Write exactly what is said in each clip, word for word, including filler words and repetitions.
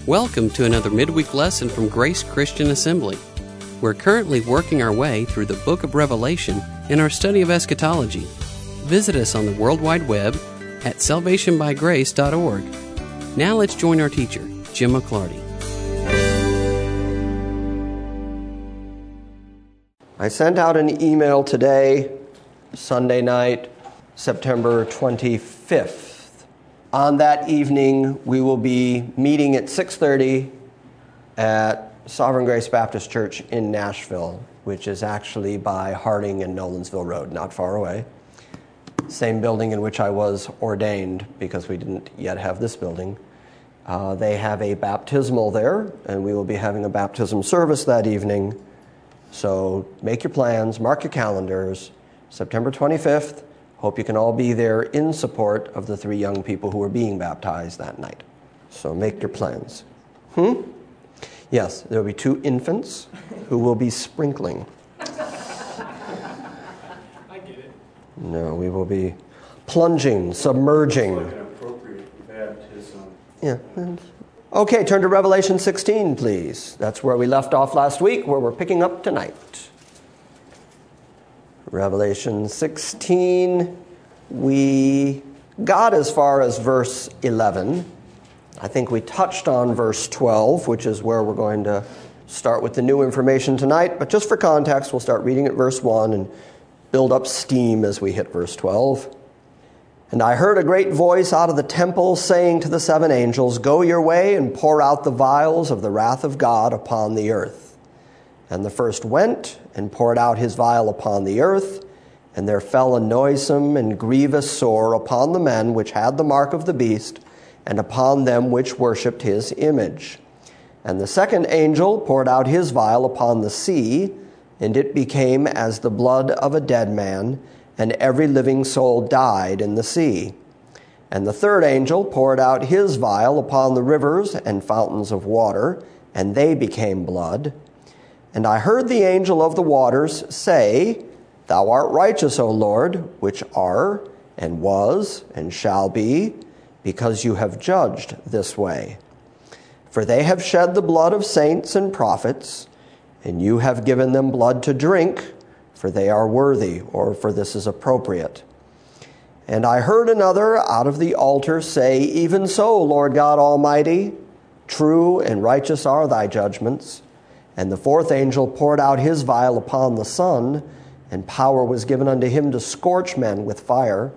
Welcome to another midweek lesson from Grace Christian Assembly. We're currently working our way through the book of Revelation in our study of eschatology. Visit us on the World Wide Web at salvation by grace dot org. Now let's join our teacher, Jim McClarty. I sent out an email today, Sunday night, September twenty-fifth. On that evening, we will be meeting at six thirty at Sovereign Grace Baptist Church in Nashville, which is actually by Harding and Nolensville Road, not far away. Same building in which I was ordained, because we didn't yet have this building. Uh, they have a baptismal there, and we will be having a baptism service that evening. So make your plans, mark your calendars, September twenty-fifth. Hope you can all be there in support of the three young people who are being baptized that night. So make your plans. Hmm? Yes, there will be two infants who will be sprinkling. I get it. No, we will be plunging, submerging. It's like an appropriate baptism. Yeah. Okay, turn to Revelation sixteen, please. That's where we left off last week, where we're picking up tonight. Revelation sixteen, we got as far as verse eleven. I think we touched on verse twelve, which is where we're going to start with the new information tonight. But just for context, we'll start reading at verse one and build up steam as we hit verse twelve. And I heard a great voice out of the temple saying to the seven angels, "Go your way and pour out the vials of the wrath of God upon the earth." And the first went and poured out his vial upon the earth, and there fell a noisome and grievous sore upon the men which had the mark of the beast, and upon them which worshipped his image. And the second angel poured out his vial upon the sea, and it became as the blood of a dead man, and every living soul died in the sea. And the third angel poured out his vial upon the rivers and fountains of water, and they became blood. And I heard the angel of the waters say, "Thou art righteous, O Lord, which are, and was, and shall be, because you have judged this way. For they have shed the blood of saints and prophets, and you have given them blood to drink, for they are worthy," or "for this is appropriate." And I heard another out of the altar say, "Even so, Lord God Almighty, true and righteous are thy judgments." And the fourth angel poured out his vial upon the sun, and power was given unto him to scorch men with fire.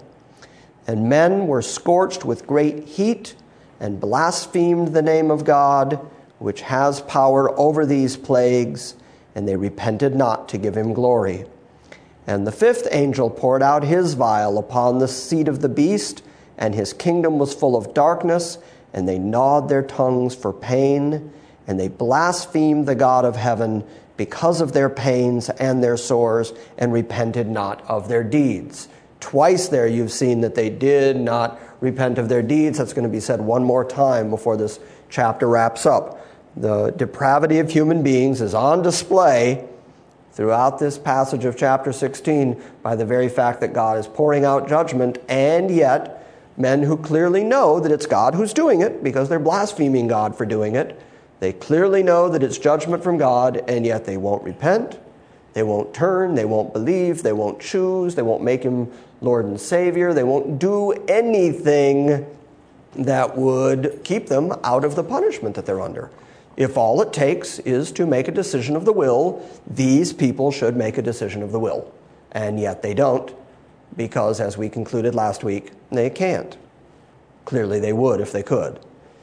And men were scorched with great heat, and blasphemed the name of God, which has power over these plagues, and they repented not to give him glory. And the fifth angel poured out his vial upon the seat of the beast, and his kingdom was full of darkness, and they gnawed their tongues for pain, and they blasphemed the God of heaven because of their pains and their sores, and repented not of their deeds. Twice there you've seen that they did not repent of their deeds. That's going to be said one more time before this chapter wraps up. The depravity of human beings is on display throughout this passage of chapter sixteen by the very fact that God is pouring out judgment, and yet men who clearly know that it's God who's doing it because they're blaspheming God for doing it. They clearly know that it's judgment from God, and yet they won't repent, they won't turn, they won't believe, they won't choose, they won't make him Lord and Savior, they won't do anything that would keep them out of the punishment that they're under. If all it takes is to make a decision of the will, these people should make a decision of the will. And yet they don't, because as we concluded last week, they can't. Clearly they would if they could.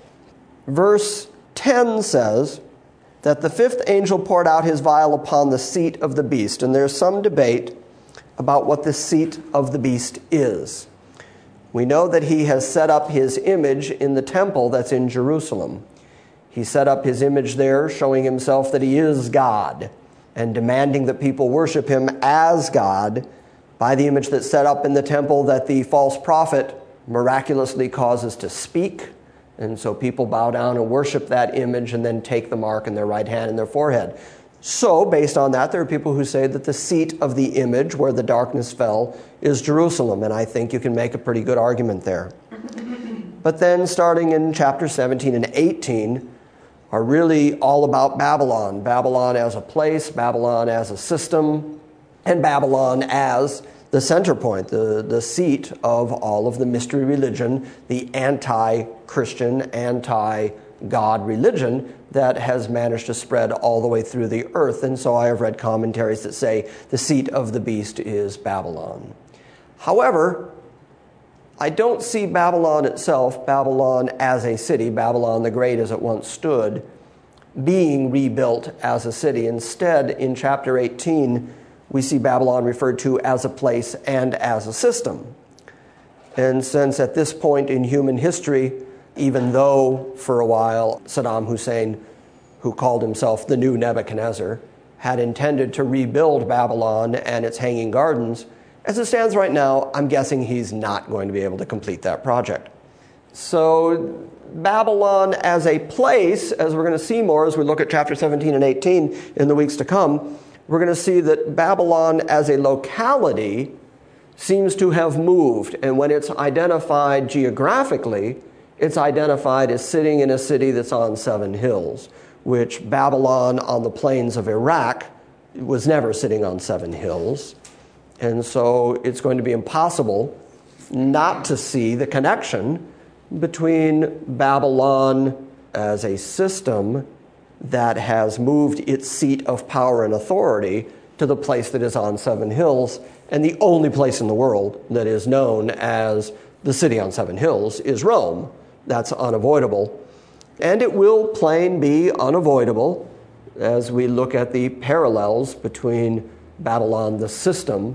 Verse ten says that the fifth angel poured out his vial upon the seat of the beast. And there's some debate about what the seat of the beast is. We know that he has set up his image in the temple that's in Jerusalem. He set up his image there, showing himself that he is God, and demanding that people worship him as God by the image that's set up in the temple that the false prophet miraculously causes to speak. And so people bow down and worship that image and then take the mark in their right hand and their forehead. So, based on that, there are people who say that the seat of the image where the darkness fell is Jerusalem, and I think you can make a pretty good argument there. But then, starting in chapter seventeen and eighteen, are really all about Babylon. Babylon as a place, Babylon as a system, and Babylon as the center point, the, the seat of all of the mystery religion, the anti-Christian, anti-God religion that has managed to spread all the way through the earth. And so I have read commentaries that say the seat of the beast is Babylon. However, I don't see Babylon itself, Babylon as a city, Babylon the Great as it once stood, being rebuilt as a city. Instead, in chapter eighteen, we see Babylon referred to as a place and as a system. And since at this point in human history, even though for a while Saddam Hussein, who called himself the new Nebuchadnezzar, had intended to rebuild Babylon and its hanging gardens, as it stands right now, I'm guessing he's not going to be able to complete that project. So Babylon as a place, as we're going to see more as we look at chapter seventeen and eighteen in the weeks to come, we're going to see that Babylon as a locality seems to have moved. And when it's identified geographically, it's identified as sitting in a city that's on seven hills, which Babylon on the plains of Iraq was never sitting on seven hills. And so it's going to be impossible not to see the connection between Babylon as a system that has moved its seat of power and authority to the place that is on seven hills, and the only place in the world that is known as the city on seven hills is Rome. That's unavoidable. And it will plain be unavoidable as we look at the parallels between Babylon, the system,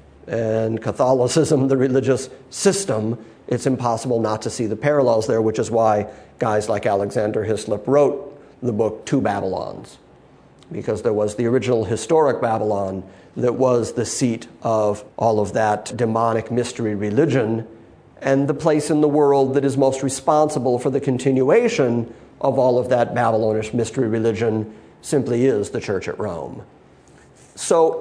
and Catholicism, the religious system. It's impossible not to see the parallels there, which is why guys like Alexander Hislop wrote the book Two Babylons, because there was the original historic Babylon that was the seat of all of that demonic mystery religion, and the place in the world that is most responsible for the continuation of all of that Babylonish mystery religion simply is the church at Rome. So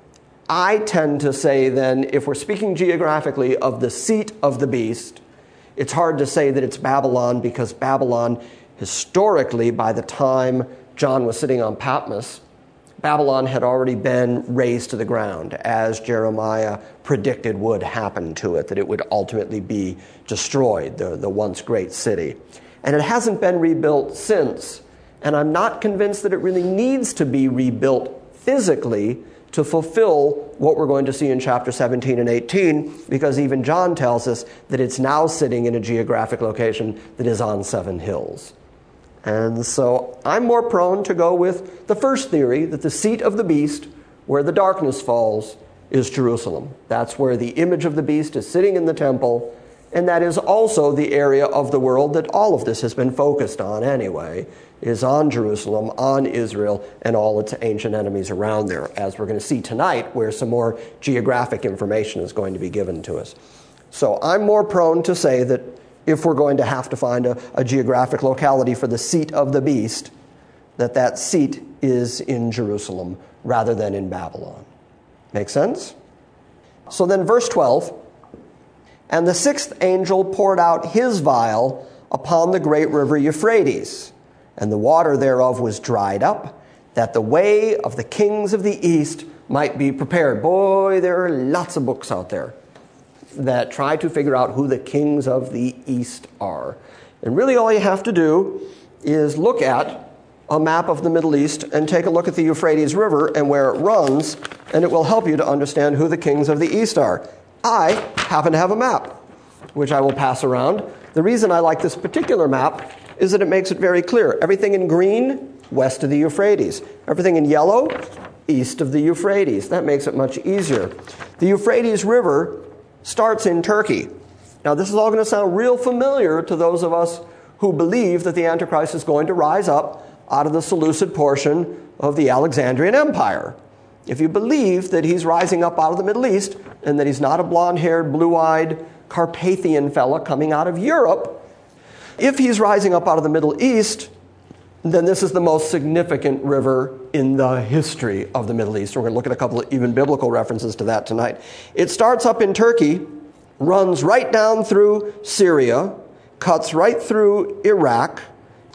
I tend to say then, if we're speaking geographically of the seat of the beast, it's hard to say that it's Babylon, because Babylon, historically, by the time John was sitting on Patmos, Babylon had already been razed to the ground, as Jeremiah predicted would happen to it, that it would ultimately be destroyed, the, the once great city. And it hasn't been rebuilt since. And I'm not convinced that it really needs to be rebuilt physically to fulfill what we're going to see in chapter seventeen and eighteen, because even John tells us that it's now sitting in a geographic location that is on seven hills. And so I'm more prone to go with the first theory, that the seat of the beast, where the darkness falls, is Jerusalem. That's where the image of the beast is sitting in the temple, and that is also the area of the world that all of this has been focused on anyway, is on Jerusalem, on Israel, and all its ancient enemies around there, as we're going to see tonight, where some more geographic information is going to be given to us. So I'm more prone to say that if we're going to have to find a, a geographic locality for the seat of the beast, that that seat is in Jerusalem rather than in Babylon. Make sense? So then verse twelve, and the sixth angel poured out his vial upon the great river Euphrates, and the water thereof was dried up, that the way of the kings of the east might be prepared. Boy, there are lots of books out there that try to figure out who the kings of the east are. And really all you have to do is look at a map of the Middle East and take a look at the Euphrates River and where it runs, and it will help you to understand who the kings of the east are. I happen to have a map, which I will pass around. The reason I like this particular map is that it makes it very clear. Everything in green, west of the Euphrates. Everything in yellow, east of the Euphrates. That makes it much easier. The Euphrates River starts in Turkey. Now, this is all going to sound real familiar to those of us who believe that the Antichrist is going to rise up out of the Seleucid portion of the Alexandrian Empire. If you believe that he's rising up out of the Middle East and that he's not a blonde-haired, blue-eyed Carpathian fella coming out of Europe, if he's rising up out of the Middle East, then this is the most significant river in the history of the Middle East. We're going to look at a couple of even biblical references to that tonight. It starts up in Turkey, runs right down through Syria, cuts right through Iraq,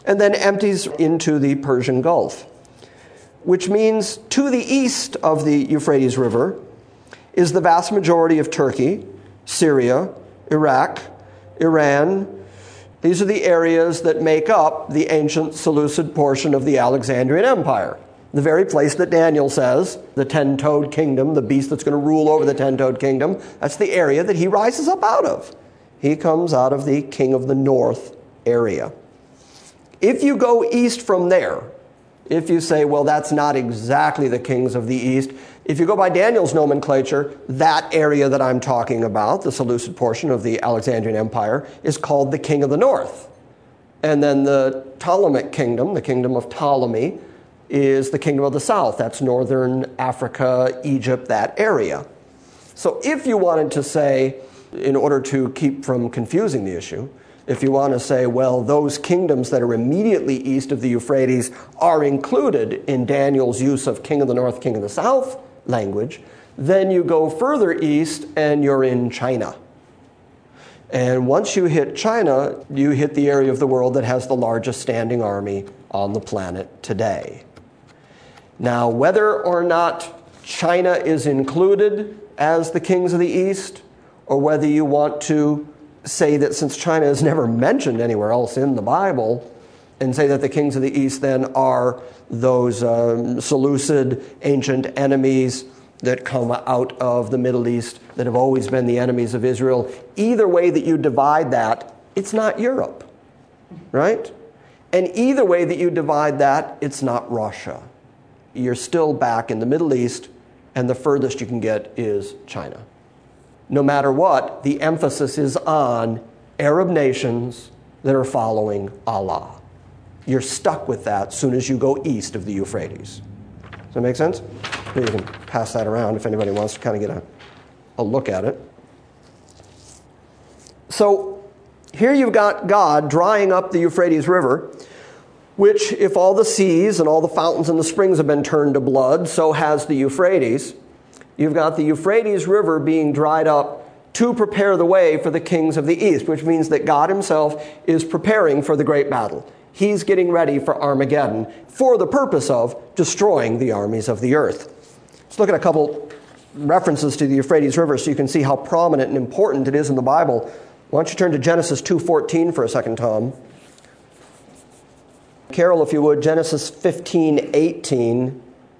and then empties into the Persian Gulf, which means to the east of the Euphrates River is the vast majority of Turkey, Syria, Iraq, Iran. These are the areas that make up the ancient Seleucid portion of the Alexandrian Empire. The very place that Daniel says, the ten-toed kingdom, the beast that's going to rule over the ten-toed kingdom, that's the area that he rises up out of. He comes out of the king of the north area. If you go east from there, if you say, well, that's not exactly the kings of the east, if you go by Daniel's nomenclature, that area that I'm talking about, the Seleucid portion of the Alexandrian Empire, is called the king of the north. And then the Ptolemaic kingdom, the kingdom of Ptolemy, is the kingdom of the south. That's northern Africa, Egypt, that area. So if you wanted to say, in order to keep from confusing the issue, if you want to say, well, those kingdoms that are immediately east of the Euphrates are included in Daniel's use of king of the north, king of the south language, then you go further east and you're in China. And once you hit China, you hit the area of the world that has the largest standing army on the planet today. Now, whether or not China is included as the kings of the East, or whether you want to say that since China is never mentioned anywhere else in the Bible, and say that the kings of the East then are those um, Seleucid ancient enemies that come out of the Middle East that have always been the enemies of Israel, either way that you divide that, it's not Europe, right? And either way that you divide that, it's not Russia. You're still back in the Middle East, and the furthest you can get is China. No matter what, the emphasis is on Arab nations that are following Allah. You're stuck with that as soon as you go east of the Euphrates. Does that make sense? Maybe you can pass that around if anybody wants to kind of get a, a look at it. So here you've got God drying up the Euphrates River, which, if all the seas and all the fountains and the springs have been turned to blood, so has the Euphrates. You've got the Euphrates River being dried up to prepare the way for the kings of the east, which means that God himself is preparing for the great battle. He's getting ready for Armageddon for the purpose of destroying the armies of the earth. Let's look at a couple references to the Euphrates River so you can see how prominent and important it is in the Bible. Why don't you turn to Genesis two fourteen for a second, Tom? Carol, if you would, Genesis fifteen eighteen.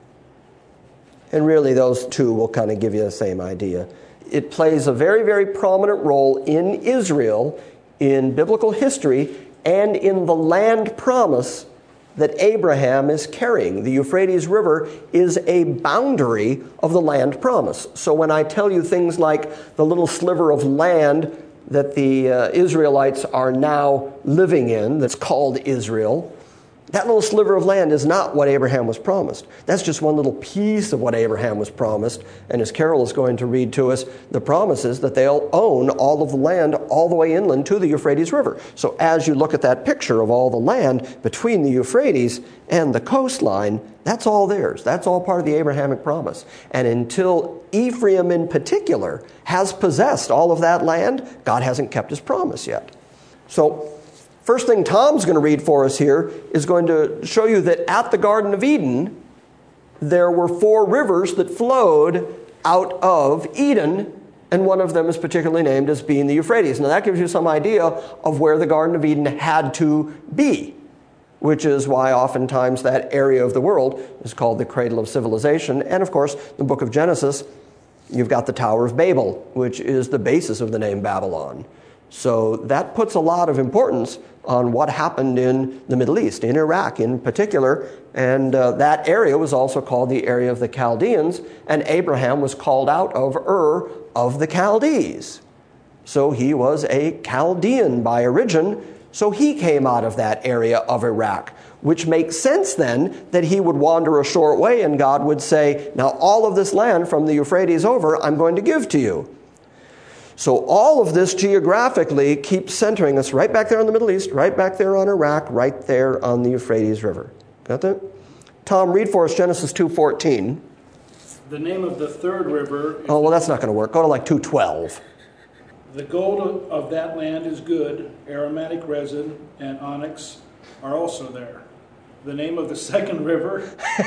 And really those two will kind of give you the same idea. It plays a very, very prominent role in Israel, in biblical history, and in the land promise that Abraham is carrying. The Euphrates River is a boundary of the land promise. So when I tell you things like the little sliver of land that the uh, Israelites are now living in, that's called Israel, that little sliver of land is not what Abraham was promised. That's just one little piece of what Abraham was promised. And as Carol is going to read to us, the promise is that they'll own all of the land all the way inland to the Euphrates River. So as you look at that picture of all the land between the Euphrates and the coastline, that's all theirs. That's all part of the Abrahamic promise. And until Ephraim in particular has possessed all of that land, God hasn't kept his promise yet. So first thing Tom's going to read for us here is going to show you that at the Garden of Eden, there were four rivers that flowed out of Eden, and one of them is particularly named as being the Euphrates. Now that gives you some idea of where the Garden of Eden had to be, which is why oftentimes that area of the world is called the cradle of civilization. And of course, the book of Genesis, you've got the Tower of Babel, which is the basis of the name Babylon. So that puts a lot of importance on what happened in the Middle East, in Iraq in particular. And uh, that area was also called the area of the Chaldeans, and Abraham was called out of Ur of the Chaldees. So he was a Chaldean by origin, so he came out of that area of Iraq, which makes sense then that he would wander a short way and God would say, now all of this land from the Euphrates over, I'm going to give to you. So all of this geographically keeps centering us right back there in the Middle East, right back there on Iraq, right there on the Euphrates River. Got that? Tom, read for us Genesis two fourteen. The name of the third river... Oh, well, that's not going to work. Go to like two twelve. The gold of that land is good, aromatic resin and onyx, are also there. The name of the second river.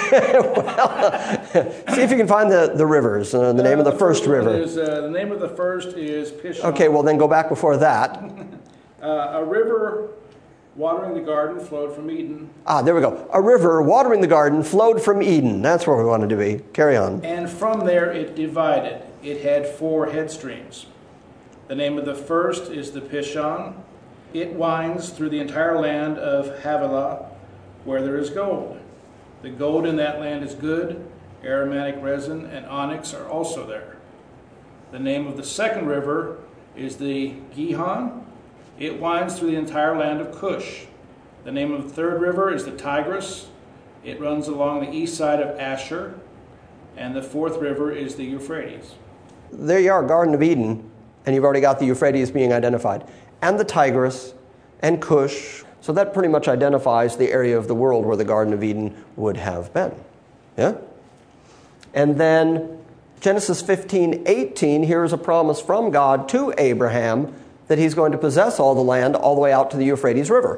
Well, see if you can find the, the rivers. Uh, the name uh, of the, the first, first river. Is, uh, the name of the first is Pishon. Okay, well then go back before that. uh, a river watering the garden flowed from Eden. Ah, there we go. A river watering the garden flowed from Eden. That's where we wanted to be. Carry on. And from there it divided. It had four head streams. The name of the first is the Pishon. It winds through the entire land of Havilah, where there is gold. The gold in that land is good. Aromatic resin and onyx are also there. The name of the second river is the Gihon. It winds through the entire land of Cush. The name of the third river is the Tigris. It runs along the east side of Asher. And the fourth river is the Euphrates. There you are, Garden of Eden, and you've already got the Euphrates being identified. And the Tigris, and Cush. So that pretty much identifies the area of the world where the Garden of Eden would have been. Yeah? And then Genesis fifteen eighteen, here is a promise from God to Abraham that he's going to possess all the land all the way out to the Euphrates River.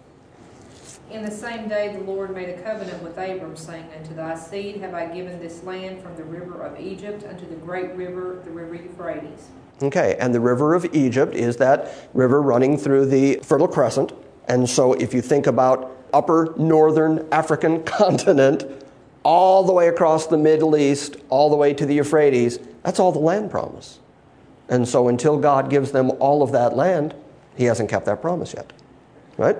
In the same day the Lord made a covenant with Abram, saying, Unto thy seed have I given this land from the river of Egypt unto the great river, the river Euphrates. Okay, and the river of Egypt is that river running through the Fertile Crescent. And so if you think about upper northern African continent, all the way across the Middle East, all the way to the Euphrates, that's all the land promise. And so until God gives them all of that land, he hasn't kept that promise yet. Right?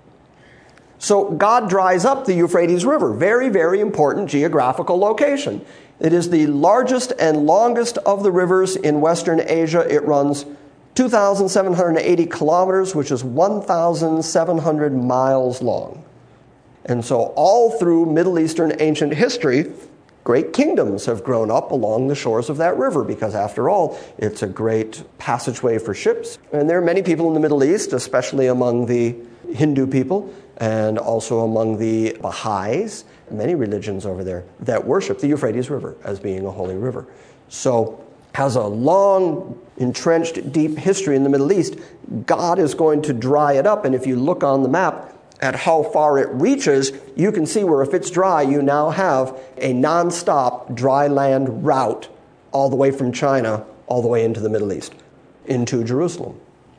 So God dries up the Euphrates River. Very, very important geographical location. It is the largest and longest of the rivers in Western Asia. It runs two thousand seven hundred eighty kilometers, which is one thousand seven hundred miles long. And so all through Middle Eastern ancient history, great kingdoms have grown up along the shores of that river because, after all, it's a great passageway for ships. And there are many people in the Middle East, especially among the Hindu people and also among the Baha'is, many religions over there, that worship the Euphrates River as being a holy river. So has a long, entrenched, deep history in the Middle East. God is going to dry it up, and if you look on the map at how far it reaches, you can see where if it's dry, you now have a non-stop dry land route all the way from China all the way into the Middle East, into Jerusalem.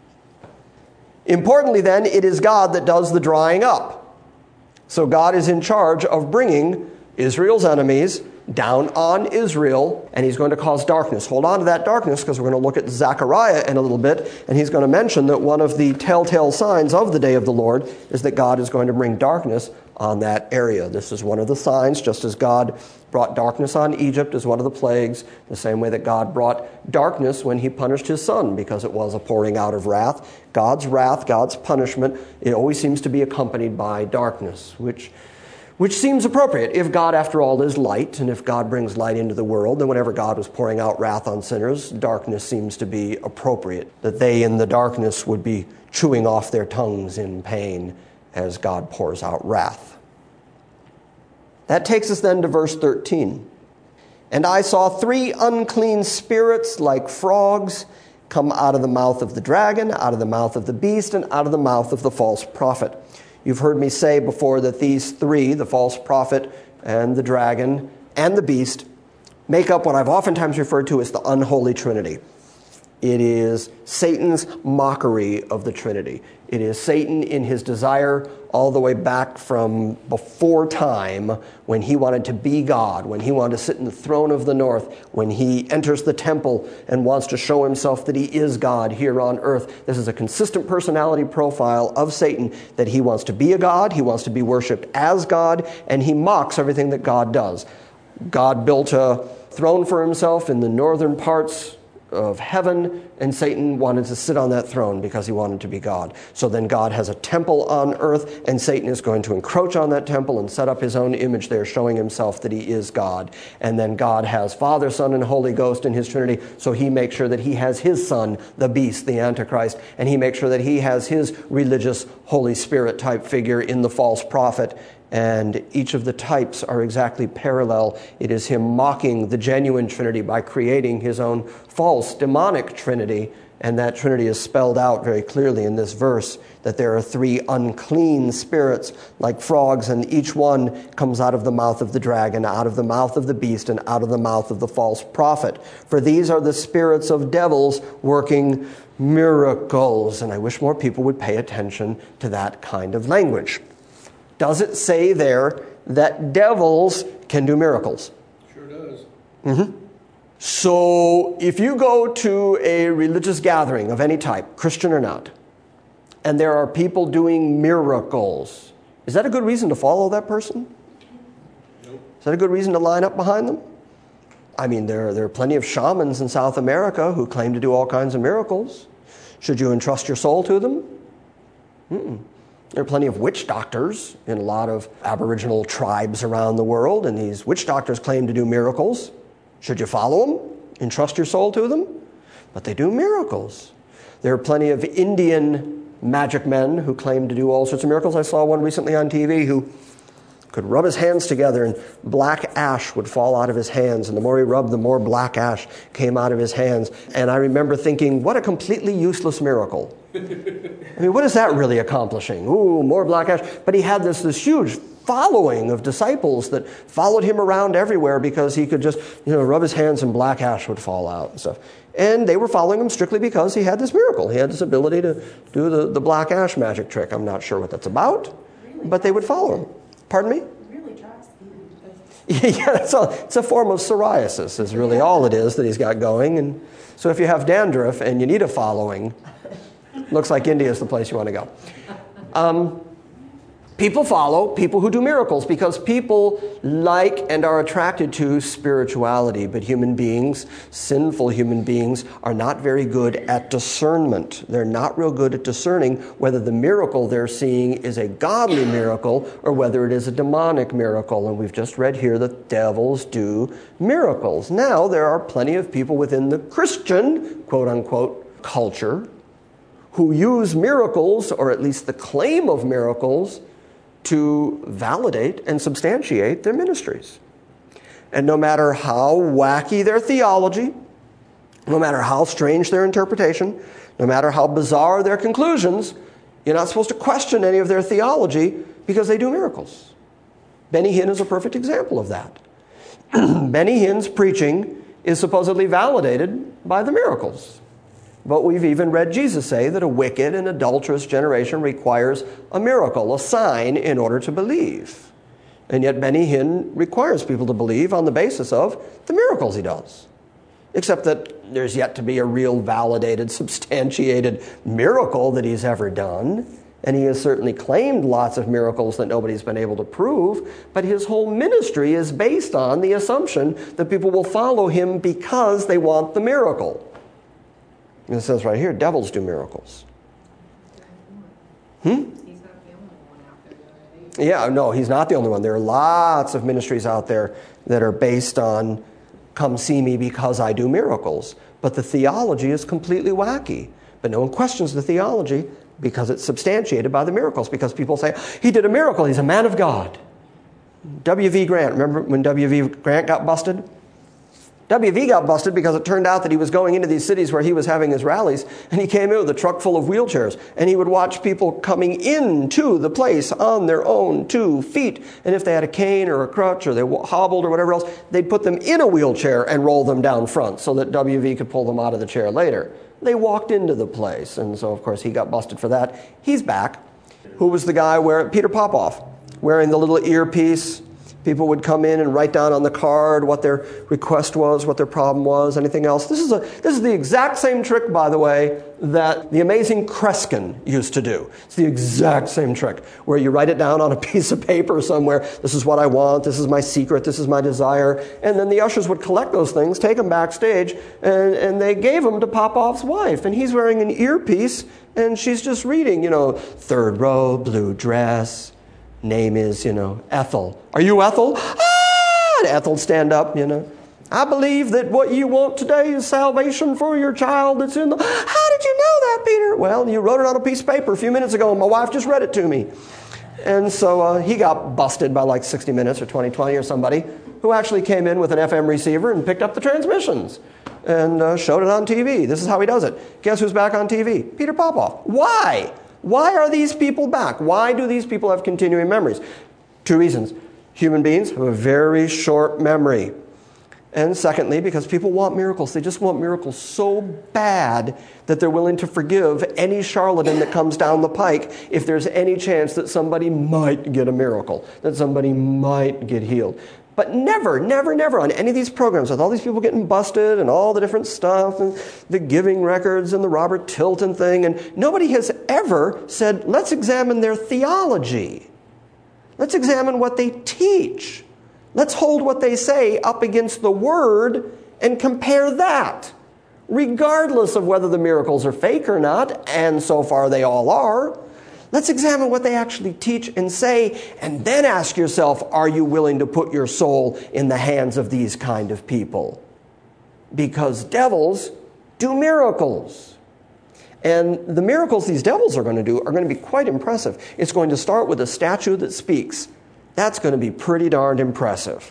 Importantly then, it is God that does the drying up. So God is in charge of bringing Israel's enemies down on Israel, and he's going to cause darkness. Hold on to that darkness, because we're going to look at Zechariah in a little bit, and he's going to mention that one of the telltale signs of the day of the Lord is that God is going to bring darkness on that area. This is one of the signs, just as God brought darkness on Egypt as one of the plagues, the same way that God brought darkness when he punished his son, because it was a pouring out of wrath. God's wrath, God's punishment, it always seems to be accompanied by darkness, which Which seems appropriate. If God, after all, is light, and if God brings light into the world, then whenever God was pouring out wrath on sinners, darkness seems to be appropriate. That they in the darkness would be chewing off their tongues in pain as God pours out wrath. That takes us then to verse thirteen. And I saw three unclean spirits like frogs come out of the mouth of the dragon, out of the mouth of the beast, and out of the mouth of the false prophet. You've heard me say before that these three, the false prophet and the dragon and the beast, make up what I've oftentimes referred to as the unholy Trinity. It is Satan's mockery of the Trinity. It is Satan in his desire all the way back from before time, when he wanted to be God, when he wanted to sit in the throne of the north, when he enters the temple and wants to show himself that he is God here on earth. This is a consistent personality profile of Satan, that he wants to be a God, he wants to be worshipped as God, and he mocks everything that God does. God built a throne for himself in the northern parts of heaven, and Satan wanted to sit on that throne because he wanted to be God. So then God has a temple on earth, and Satan is going to encroach on that temple and set up his own image there, showing himself that he is God. And then God has Father, Son, and Holy Ghost in his Trinity, so he makes sure that he has his son, the beast, the Antichrist, and he makes sure that he has his religious Holy Spirit type figure in the false prophet. And each of the types are exactly parallel. It is him mocking the genuine Trinity by creating his own false demonic Trinity. And that Trinity is spelled out very clearly in this verse, that there are three unclean spirits like frogs, and each one comes out of the mouth of the dragon, out of the mouth of the beast, and out of the mouth of the false prophet. For these are the spirits of devils working miracles. And I wish more people would pay attention to that kind of language. Does it say there that devils can do miracles? Sure does. Mm-hmm. So if you go to a religious gathering of any type, Christian or not, and there are people doing miracles, is that a good reason to follow that person? Nope. Is that a good reason to line up behind them? I mean, there, there are plenty of shamans in South America who claim to do all kinds of miracles. Should you entrust your soul to them? Mm-mm. There are plenty of witch doctors in a lot of Aboriginal tribes around the world, and these witch doctors claim to do miracles. Should you follow them? Entrust your soul to them? But they do miracles. There are plenty of Indian magic men who claim to do all sorts of miracles. I saw one recently on T V who could rub his hands together and black ash would fall out of his hands. And the more he rubbed, the more black ash came out of his hands. And I remember thinking, what a completely useless miracle. I mean, what is that really accomplishing? Ooh, more black ash. But he had this, this huge following of disciples that followed him around everywhere because he could just, you know, rub his hands and black ash would fall out and stuff. And they were following him strictly because he had this miracle. He had this ability to do the, the black ash magic trick. I'm not sure what that's about, but they would follow him. Pardon me? Really dry skin. Yeah, it's a, it's a form of psoriasis is really all it is that he's got going. And so if you have dandruff and you need a following, looks like India is the place you want to go. Um, people follow people who do miracles because people like and are attracted to spirituality. But human beings, sinful human beings, are not very good at discernment. They're not real good at discerning whether the miracle they're seeing is a godly miracle or whether it is a demonic miracle. And we've just read here that devils do miracles. Now, there are plenty of people within the Christian, quote-unquote, culture who use miracles, or at least the claim of miracles, to validate and substantiate their ministries. And no matter how wacky their theology, no matter how strange their interpretation, no matter how bizarre their conclusions, you're not supposed to question any of their theology because they do miracles. Benny Hinn is a perfect example of that. Benny Hinn's preaching is supposedly validated by the miracles. But we've even read Jesus say that a wicked and adulterous generation requires a miracle, a sign, in order to believe. And yet Benny Hinn requires people to believe on the basis of the miracles he does. Except that there's yet to be a real validated, substantiated miracle that he's ever done. And he has certainly claimed lots of miracles that nobody's been able to prove. But his whole ministry is based on the assumption that people will follow him because they want the miracle. And it says right here, devils do miracles. Hmm? He's not the only one out there doing it either. Yeah, no, he's not the only one. There are lots of ministries out there that are based on, come see me because I do miracles. But the theology is completely wacky. But no one questions the theology because it's substantiated by the miracles. Because people say, he did a miracle, he's a man of God. W V Grant, remember when W V Grant got busted? W V got busted because it turned out that he was going into these cities where he was having his rallies, and he came in with a truck full of wheelchairs, and he would watch people coming into the place on their own two feet, and if they had a cane or a crutch or they hobbled or whatever else, they'd put them in a wheelchair and roll them down front so that W V could pull them out of the chair later. They walked into the place, and so of course he got busted for that. He's back. Who was the guy wearing, Peter Popoff, wearing the little earpiece? People would come in and write down on the card what their request was, what their problem was, anything else. This is a this is the exact same trick, by the way, that the amazing Kreskin used to do. It's the exact same trick, where you write it down on a piece of paper somewhere. This is what I want. This is my secret. This is my desire. And then the ushers would collect those things, take them backstage, and, and they gave them to Popoff's wife. And he's wearing an earpiece, and she's just reading, you know, third row, blue dress. Name is, you know, Ethel. Are you Ethel? Ah! And Ethel stand up, you know. I believe that what you want today is salvation for your child that's in the... How did you know that, Peter? Well, you wrote it on a piece of paper a few minutes ago, and my wife just read it to me. And so uh, he got busted by like sixty minutes or twenty twenty or somebody who actually came in with an F M receiver and picked up the transmissions and uh, showed it on T V. This is how he does it. Guess who's back on T V? Peter Popoff. Why? Why are these people back? Why do these people have continuing memories? Two reasons. Human beings have a very short memory. And secondly, because people want miracles. They just want miracles so bad that they're willing to forgive any charlatan that comes down the pike if there's any chance that somebody might get a miracle, that somebody might get healed. But never, never, never on any of these programs with all these people getting busted and all the different stuff and the giving records and the Robert Tilton thing, and nobody has ever said, let's examine their theology. Let's examine what they teach. Let's hold what they say up against the Word and compare that, regardless of whether the miracles are fake or not, and so far they all are. Let's examine what they actually teach and say, and then ask yourself, are you willing to put your soul in the hands of these kind of people? Because devils do miracles. And the miracles these devils are going to do are going to be quite impressive. It's going to start with a statue that speaks. That's going to be pretty darned impressive.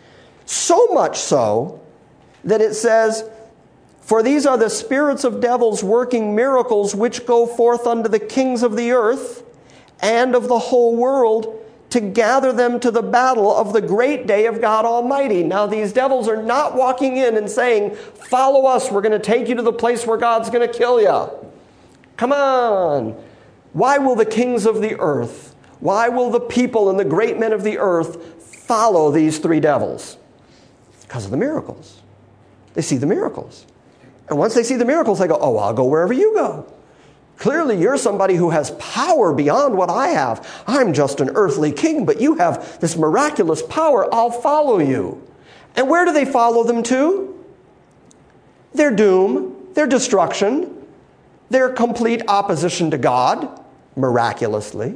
So much so that it says, for these are the spirits of devils working miracles which go forth unto the kings of the earth and of the whole world to gather them to the battle of the great day of God Almighty. Now these devils are not walking in and saying, follow us, we're going to take you to the place where God's going to kill you. Come on. Why will the kings of the earth, why will the people and the great men of the earth follow these three devils? Because of the miracles. They see the miracles. And once they see the miracles, they go, oh, I'll go wherever you go. Clearly, you're somebody who has power beyond what I have. I'm just an earthly king, but you have this miraculous power. I'll follow you. And where do they follow them to? Their doom, their destruction, their complete opposition to God, miraculously.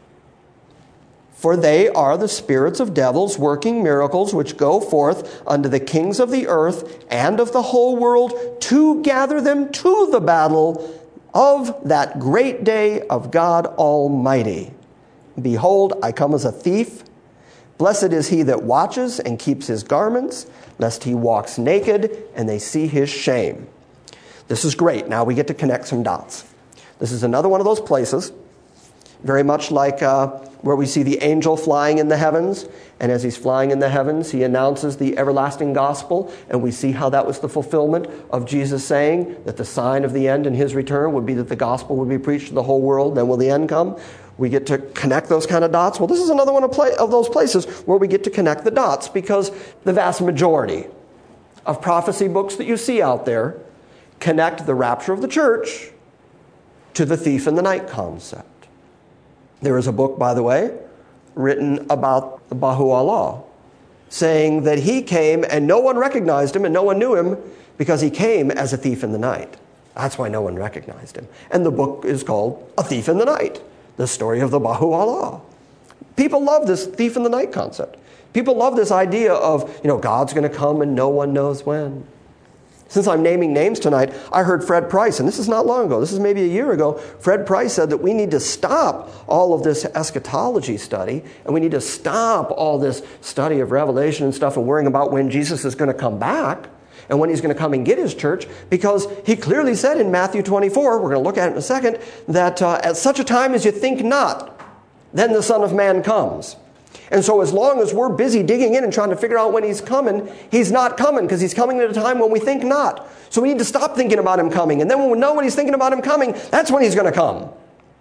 For they are the spirits of devils working miracles which go forth unto the kings of the earth and of the whole world to gather them to the battle of that great day of God Almighty. Behold, I come as a thief. Blessed is he that watches and keeps his garments, lest he walks naked and they see his shame. This is great. Now we get to connect some dots. This is another one of those places, very much like uh, where we see the angel flying in the heavens. And as he's flying in the heavens, he announces the everlasting gospel. And we see how that was the fulfillment of Jesus saying that the sign of the end in his return would be that the gospel would be preached to the whole world. Then will the end come? We get to connect those kind of dots. Well, this is another one of, play, of those places where we get to connect the dots, because the vast majority of prophecy books that you see out there connect the rapture of the church to the thief in the night concept. There is a book, by the way, written about the Baha'u'llah, saying that he came and no one recognized him and no one knew him because he came as a thief in the night. That's why no one recognized him. And the book is called A Thief in the Night, the story of the Baha'u'llah. People love this thief in the night concept. People love this idea of, you know, God's going to come and no one knows when. Since I'm naming names tonight, I heard Fred Price, and this is not long ago, this is maybe a year ago, Fred Price said that we need to stop all of this eschatology study, and we need to stop all this study of Revelation and stuff and worrying about when Jesus is going to come back and when he's going to come and get his church, because he clearly said in Matthew twenty-four, we're going to look at it in a second, that uh, at such a time as you think not, then the Son of Man comes. And so as long as we're busy digging in and trying to figure out when he's coming, he's not coming, because he's coming at a time when we think not. So we need to stop thinking about him coming. And then when we know when he's thinking about him coming, that's when he's going to come.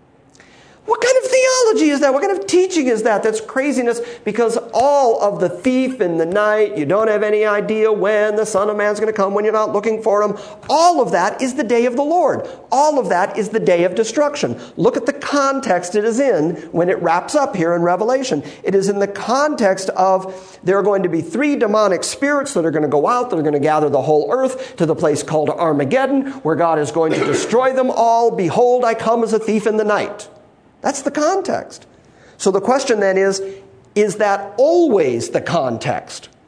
What kind of theology is that? What kind of teaching is that? That's craziness, because all of the thief in the night, you don't have any idea when the Son of Man's going to come, when you're not looking for him. All of that is the day of the Lord. All of that is the day of destruction. Look at the context it is in when it wraps up here in Revelation. It is in the context of there are going to be three demonic spirits that are going to go out, that are going to gather the whole earth to the place called Armageddon, where God is going to destroy them all. Behold, I come as a thief in the night. That's the context. So the question then is, is that always the context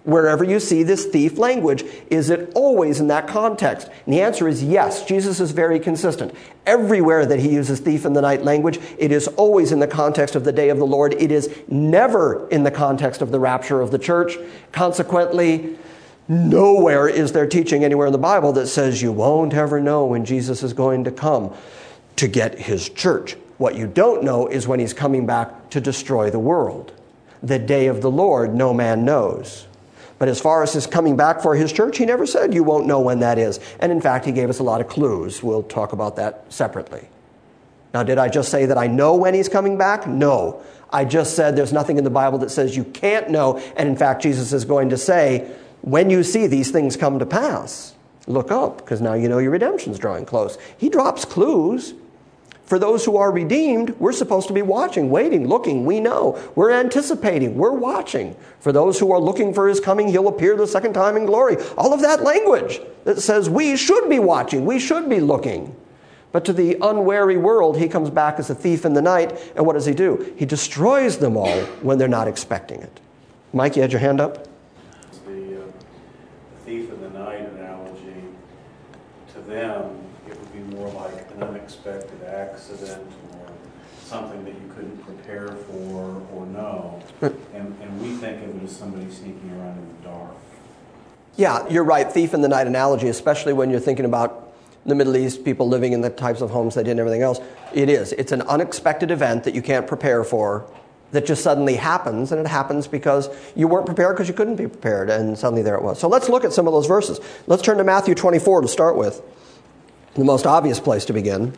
Wherever you see this thief language, is it always in that context? And the answer is yes. Jesus is very consistent. Everywhere that he uses thief in the night language, it is always in the context of the day of the Lord. It is never in the context of the rapture of the church. Consequently, nowhere is there teaching anywhere in the Bible that says you won't ever know when Jesus is going to come to get his church. What you don't know is when he's coming back to destroy the world. The day of the Lord, no man knows. But as far as his coming back for his church, he never said you won't know when that is. And in fact, he gave us a lot of clues. We'll talk about that separately. Now, did I just say that I know when he's coming back? No. I just said there's nothing in the Bible that says you can't know. And in fact, Jesus is going to say, when you see these things come to pass, look up, because now you know your redemption's drawing close. He drops clues. For those who are redeemed, we're supposed to be watching, waiting, looking. We know. We're anticipating. We're watching. For those who are looking for his coming, he'll appear the second time in glory. All of that language that says we should be watching, we should be looking. But to the unwary world, he comes back as a thief in the night. And what does he do? He destroys them all when they're not expecting it. Mike, you had your hand up? The uh, thief in the night analogy, to them, it would be more like an unexpected accident or something that you couldn't prepare for or know. And, and we think of it as somebody sneaking around in the dark. Yeah, you're right. Thief in the night analogy, especially when you're thinking about the Middle East, people living in the types of homes they did and everything else. It is. It's an unexpected event that you can't prepare for that just suddenly happens, and it happens because you weren't prepared because you couldn't be prepared, and suddenly there it was. So let's look at some of those verses. Let's turn to Matthew twenty-four to start with. The most obvious place to begin.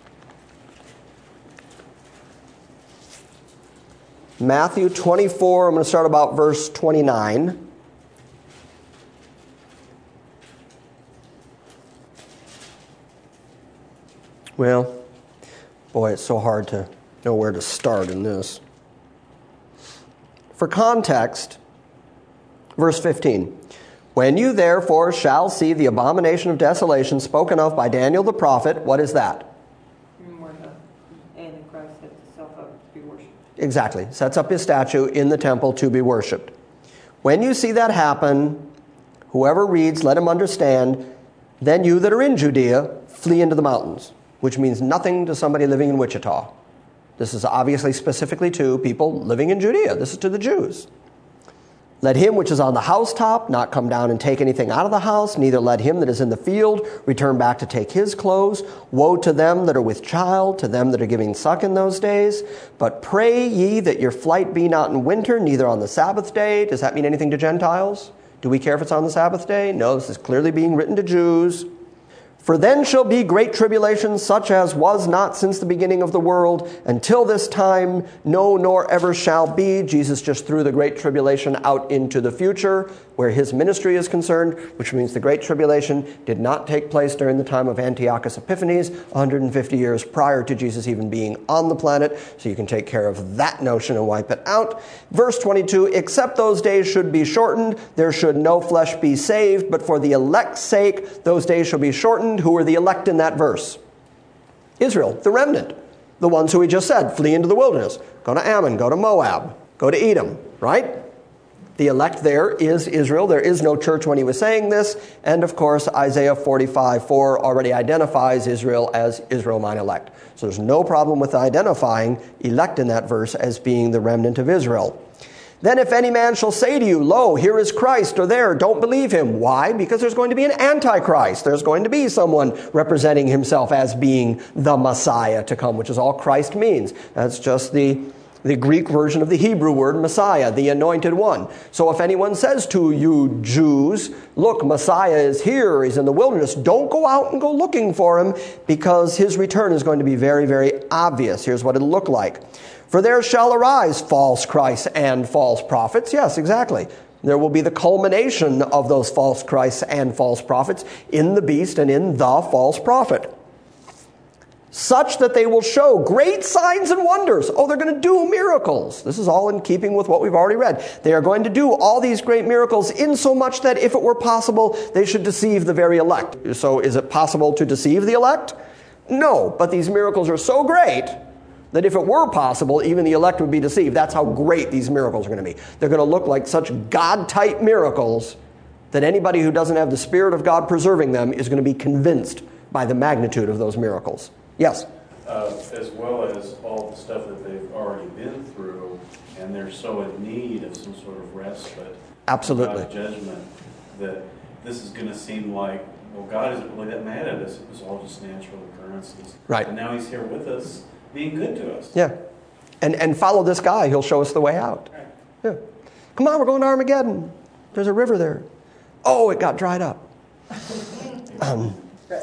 Matthew twenty-four, I'm going to start about verse twenty-nine. Well, boy, it's so hard to know where to start in this. For context, verse fifteen. When you therefore shall see the abomination of desolation spoken of by Daniel the prophet, what is that? Where the Antichrist sets himself up to be worshipped. Exactly. Sets up his statue in the temple to be worshipped. When you see that happen, whoever reads, let him understand. Then you that are in Judea, flee into the mountains, which means nothing to somebody living in Wichita. This is obviously specifically to people living in Judea. This is to the Jews. Let him which is on the housetop not come down and take anything out of the house, neither let him that is in the field return back to take his clothes. Woe to them that are with child, to them that are giving suck in those days. But pray ye that your flight be not in winter, neither on the Sabbath day. Does that mean anything to Gentiles? Do we care if it's on the Sabbath day? No, this is clearly being written to Jews. For then shall be great tribulation, such as was not since the beginning of the world, until this time, no, nor ever shall be. Jesus just threw the great tribulation out into the future, where his ministry is concerned, which means the great tribulation did not take place during the time of Antiochus Epiphanes, one hundred fifty years prior to Jesus even being on the planet. So you can take care of that notion and wipe it out. Verse twenty-two, except those days should be shortened, there should no flesh be saved, but for the elect's sake, those days shall be shortened. Who are the elect in that verse? Israel, the remnant. The ones who we just said, flee into the wilderness. Go to Ammon, go to Moab, go to Edom, right? The elect there is Israel. There is no church when he was saying this. And of course, Isaiah forty-five four already identifies Israel as Israel, mine elect. So there's no problem with identifying elect in that verse as being the remnant of Israel. Then if any man shall say to you, lo, here is Christ, or there, don't believe him. Why? Because there's going to be an antichrist. There's going to be someone representing himself as being the Messiah to come, which is all Christ means. That's just the, the Greek version of the Hebrew word Messiah, the anointed one. So if anyone says to you Jews, look, Messiah is here, he's in the wilderness, don't go out and go looking for him, because his return is going to be very, very obvious. Here's what it'll look like. For there shall arise false Christs and false prophets. Yes, exactly. There will be the culmination of those false Christs and false prophets in the beast and in the false prophet. Such that they will show great signs and wonders. Oh, they're going to do miracles. This is all in keeping with what we've already read. They are going to do all these great miracles, insomuch that if it were possible, they should deceive the very elect. So is it possible to deceive the elect? No, but these miracles are so great That if it were possible, even the elect would be deceived. That's how great these miracles are going to be. They're going to look like such God-type miracles that anybody who doesn't have the Spirit of God preserving them is going to be convinced by the magnitude of those miracles. Yes? Uh, as well as all the stuff that they've already been through, and they're so in need of some sort of respite. Absolutely. God's judgment, that this is going to seem like, well, God isn't really that mad at us. It was all just natural occurrences. Right. And now he's here with us, being good to us. Yeah. And and follow this guy. He'll show us the way out. Right. Yeah. Come on, we're going to Armageddon. There's a river there. Oh, it got dried up. Um,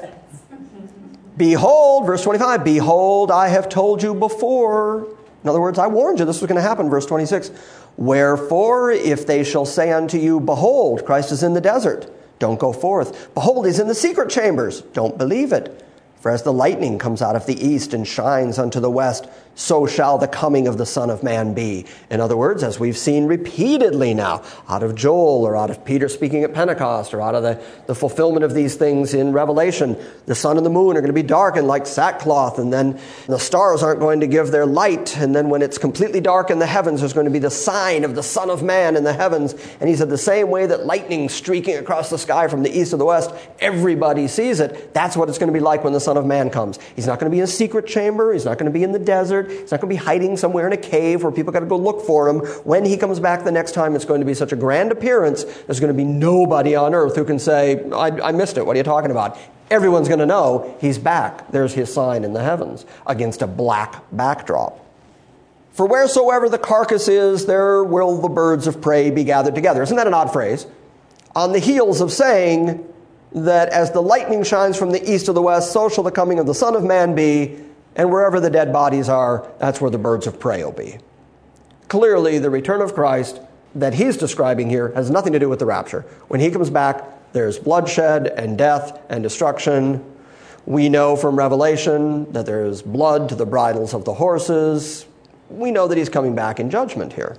Behold, verse twenty-five, behold, I have told you before. In other words, I warned you this was going to happen. Verse twenty-six, wherefore, if they shall say unto you, behold, Christ is in the desert, don't go forth. Behold, he's in the secret chambers, don't believe it. For as the lightning comes out of the east and shines unto the west, so shall the coming of the Son of Man be. In other words, as we've seen repeatedly now, out of Joel or out of Peter speaking at Pentecost or out of the, the fulfillment of these things in Revelation, the sun and the moon are going to be darkened like sackcloth, and then the stars aren't going to give their light. And then when it's completely dark in the heavens, there's going to be the sign of the Son of Man in the heavens. And he said the same way that lightning streaking across the sky from the east to the west, everybody sees it. That's what it's going to be like when the Son of Man comes. He's not going to be in a secret chamber. He's not going to be in the desert. He's not going to be hiding somewhere in a cave where people got to go look for him. When he comes back the next time, it's going to be such a grand appearance, there's going to be nobody on earth who can say, I, I missed it. What are you talking about? Everyone's going to know he's back. There's his sign in the heavens against a black backdrop. For wheresoever the carcass is, there will the birds of prey be gathered together. Isn't that an odd phrase? On the heels of saying that as the lightning shines from the east to the west, so shall the coming of the Son of Man be, and wherever the dead bodies are, that's where the birds of prey will be. Clearly, the return of Christ that he's describing here has nothing to do with the rapture. When he comes back, there's bloodshed and death and destruction. We know from Revelation that there's blood to the bridles of the horses. We know that he's coming back in judgment here.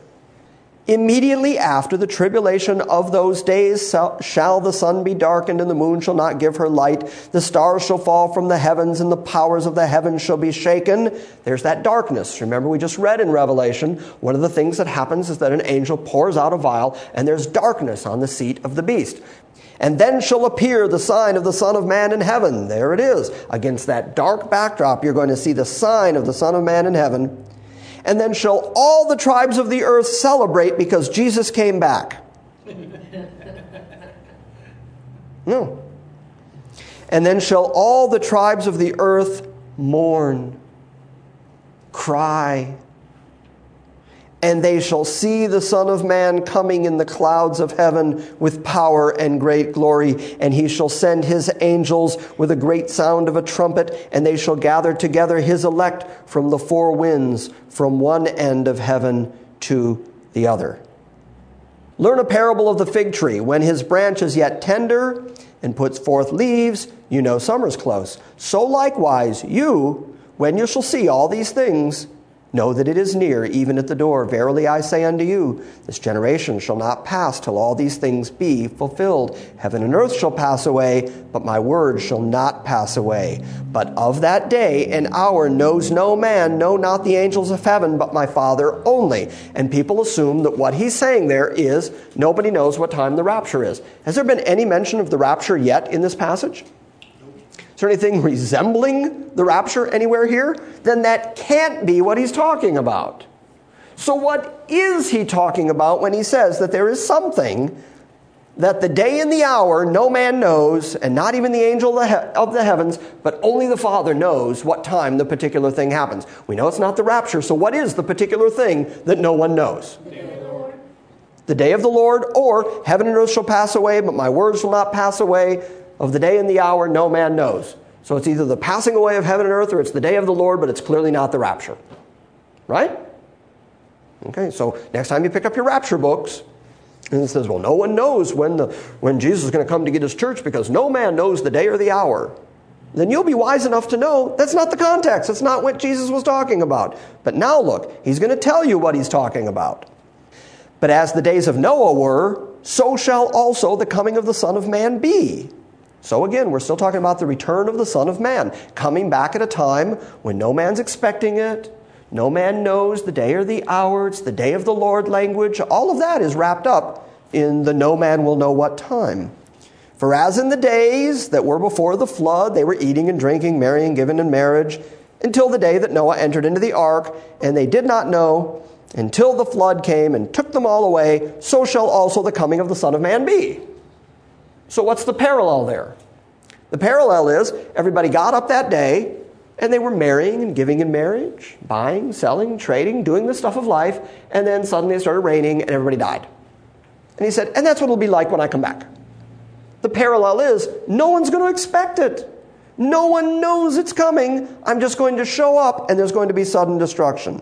Immediately after the tribulation of those days shall the sun be darkened, and the moon shall not give her light. The stars shall fall from the heavens, and the powers of the heavens shall be shaken. There's that darkness. Remember, we just read in Revelation, one of the things that happens is that an angel pours out a vial, and there's darkness on the seat of the beast. And then shall appear the sign of the Son of Man in heaven. There it is. Against that dark backdrop, you're going to see the sign of the Son of Man in heaven. And then shall all the tribes of the earth celebrate because Jesus came back. No. And then shall all the tribes of the earth mourn, cry, and they shall see the Son of Man coming in the clouds of heaven with power and great glory. And he shall send his angels with a great sound of a trumpet, and they shall gather together his elect from the four winds, from one end of heaven to the other. Learn a parable of the fig tree. When his branch is yet tender and puts forth leaves, you know summer's close. So likewise, you, when you shall see all these things, know that it is near, even at the door. Verily I say unto you, this generation shall not pass till all these things be fulfilled. Heaven and earth shall pass away, but my word shall not pass away. But of that day and hour knows no man, no, not the angels of heaven, but my Father only. And people assume that what he's saying there is nobody knows what time the rapture is. Has there been any mention of the rapture yet in this passage? Is there anything resembling the rapture anywhere here? Then that can't be what he's talking about. So what is he talking about when he says that there is something that the day and the hour no man knows, and not even the angel of the heavens, but only the Father knows what time the particular thing happens? We know it's not the rapture, so what is the particular thing that no one knows? The day of the Lord. The day of the Lord, or heaven and earth shall pass away, but my words shall not pass away. Of the day and the hour, no man knows. So it's either the passing away of heaven and earth, or it's the day of the Lord, but it's clearly not the rapture. Right? Okay, so next time you pick up your rapture books, and it says, well, no one knows when, the, when Jesus is going to come to get his church because no man knows the day or the hour. Then you'll be wise enough to know that's not the context. That's not what Jesus was talking about. But now look, he's going to tell you what he's talking about. But as the days of Noah were, so shall also the coming of the Son of Man be. So again, we're still talking about the return of the Son of Man, coming back at a time when no man's expecting it, No man knows the day or the hour. It's the day of the Lord language. All of that is wrapped up in the no man will know what time. For as in the days that were before the flood, they were eating and drinking, marrying, giving in marriage, until the day that Noah entered into the ark, and they did not know until the flood came and took them all away, so shall also the coming of the Son of Man be. So what's the parallel there? The parallel is everybody got up that day, and they were marrying and giving in marriage, buying, selling, trading, doing the stuff of life, and then suddenly it started raining and everybody died. And he said, and that's what it'll be like when I come back. The parallel is, no one's going to expect it. No one knows it's coming. I'm just going to show up, and there's going to be sudden destruction.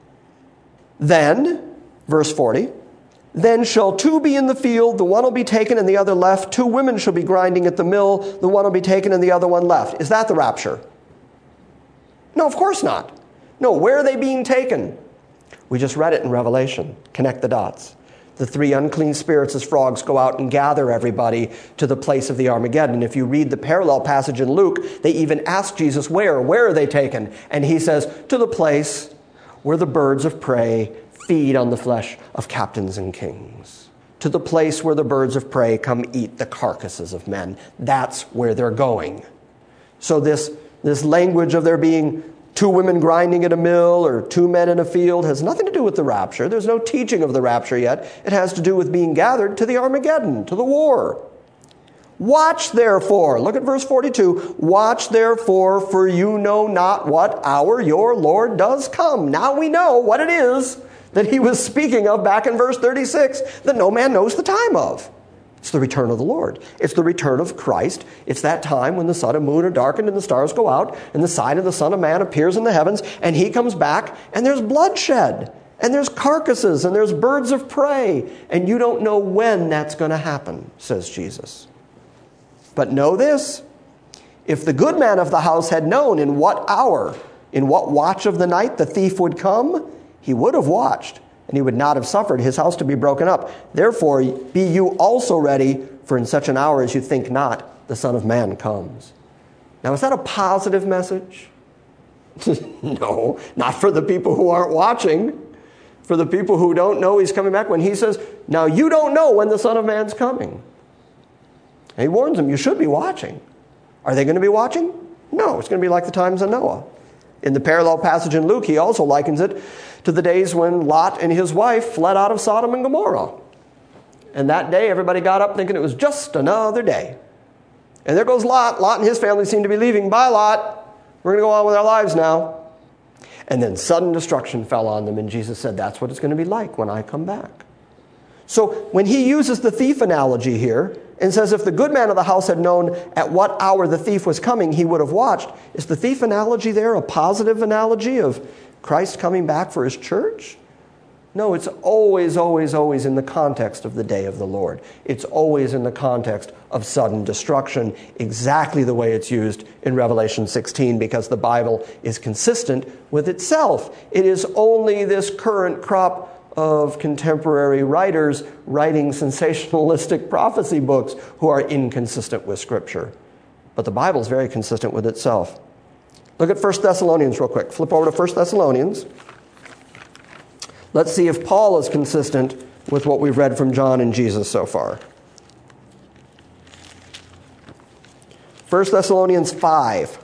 Then, verse forty, then shall two be in the field, the one will be taken and the other left. Two women shall be grinding at the mill, the one will be taken and the other one left. Is that the rapture? No, of course not. No, where are they being taken? We just read it in Revelation. Connect the dots. The three unclean spirits as frogs go out and gather everybody to the place of the Armageddon. If you read the parallel passage in Luke, they even ask Jesus, where? Where are they taken? And he says, to the place where the birds of prey feed on the flesh of captains and kings. To the place where the birds of prey come eat the carcasses of men. That's where they're going. So this This language of there being two women grinding at a mill or two men in a field has nothing to do with the rapture. There's no teaching of the rapture yet. It has to do with being gathered to the Armageddon, to the war. Watch therefore. Look at verse forty-two. Watch therefore, for you know not what hour your Lord does come. Now we know what it is that he was speaking of back in verse thirty-six, that no man knows the time of. It's the return of the Lord. It's the return of Christ. It's that time when the sun and moon are darkened and the stars go out and the sign of the Son of Man appears in the heavens and he comes back and there's bloodshed and there's carcasses and there's birds of prey and you don't know when that's going to happen, says Jesus. But know this, if the good man of the house had known in what hour, in what watch of the night the thief would come, he would have watched, and he would not have suffered his house to be broken up. Therefore, be you also ready, for in such an hour as you think not, the Son of Man comes. Now, is that a positive message? No, not for the people who aren't watching. For the people who don't know he's coming back. When he says, now you don't know when the Son of Man's coming. And he warns them, you should be watching. Are they going to be watching? No, it's going to be like the times of Noah. In the parallel passage in Luke, he also likens it to the days when Lot and his wife fled out of Sodom and Gomorrah. And that day, everybody got up thinking it was just another day. And there goes Lot. Lot and his family seem to be leaving. Bye, Lot. We're going to go on with our lives now. And then sudden destruction fell on them, and Jesus said, that's what it's going to be like when I come back. So when he uses the thief analogy here, and says if the good man of the house had known at what hour the thief was coming, he would have watched. Is the thief analogy there a positive analogy of Christ coming back for his church? No, it's always, always, always in the context of the day of the Lord. It's always in the context of sudden destruction, exactly the way it's used in Revelation sixteen, because the Bible is consistent with itself. It is only this current crop of contemporary writers writing sensationalistic prophecy books who are inconsistent with Scripture. But the Bible is very consistent with itself. Look at First Thessalonians real quick. Flip over to First Thessalonians. Let's see if Paul is consistent with what we've read from John and Jesus so far. First Thessalonians five.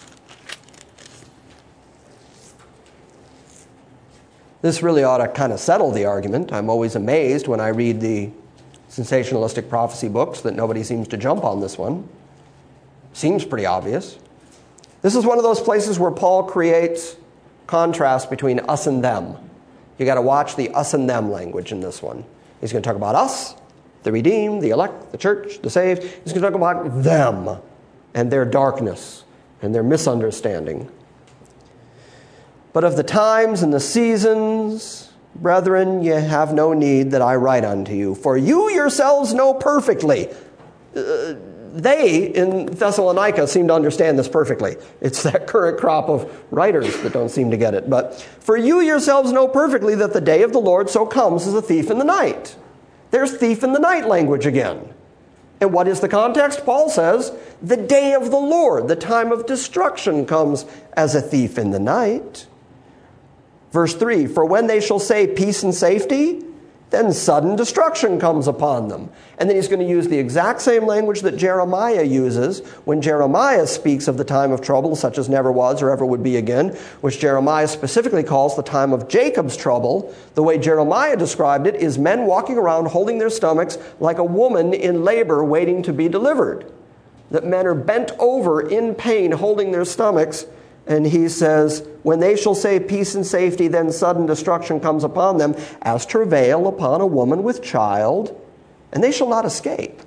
This really ought to kind of settle the argument. I'm always amazed when I read the sensationalistic prophecy books that nobody seems to jump on this one. Seems pretty obvious. This is one of those places where Paul creates contrast between us and them. You got to watch the us and them language in this one. He's going to talk about us, the redeemed, the elect, the church, the saved. He's going to talk about them and their darkness and their misunderstanding. But of the times and the seasons, brethren, ye have no need that I write unto you, for you yourselves know perfectly. Uh, they in Thessalonica seem to understand this perfectly. It's that current crop of writers that don't seem to get it. But for you yourselves know perfectly that the day of the Lord so comes as a thief in the night. There's thief in the night language again. And what is the context? Paul says, the day of the Lord, the time of destruction, comes as a thief in the night. Verse three, for when they shall say peace and safety, then sudden destruction comes upon them. And then he's going to use the exact same language that Jeremiah uses when Jeremiah speaks of the time of trouble, such as never was or ever would be again, which Jeremiah specifically calls the time of Jacob's trouble. The way Jeremiah described it is men walking around holding their stomachs like a woman in labor waiting to be delivered. That men are bent over in pain holding their stomachs. And he says, when they shall say peace and safety, then sudden destruction comes upon them, as travail upon a woman with child, and they shall not escape.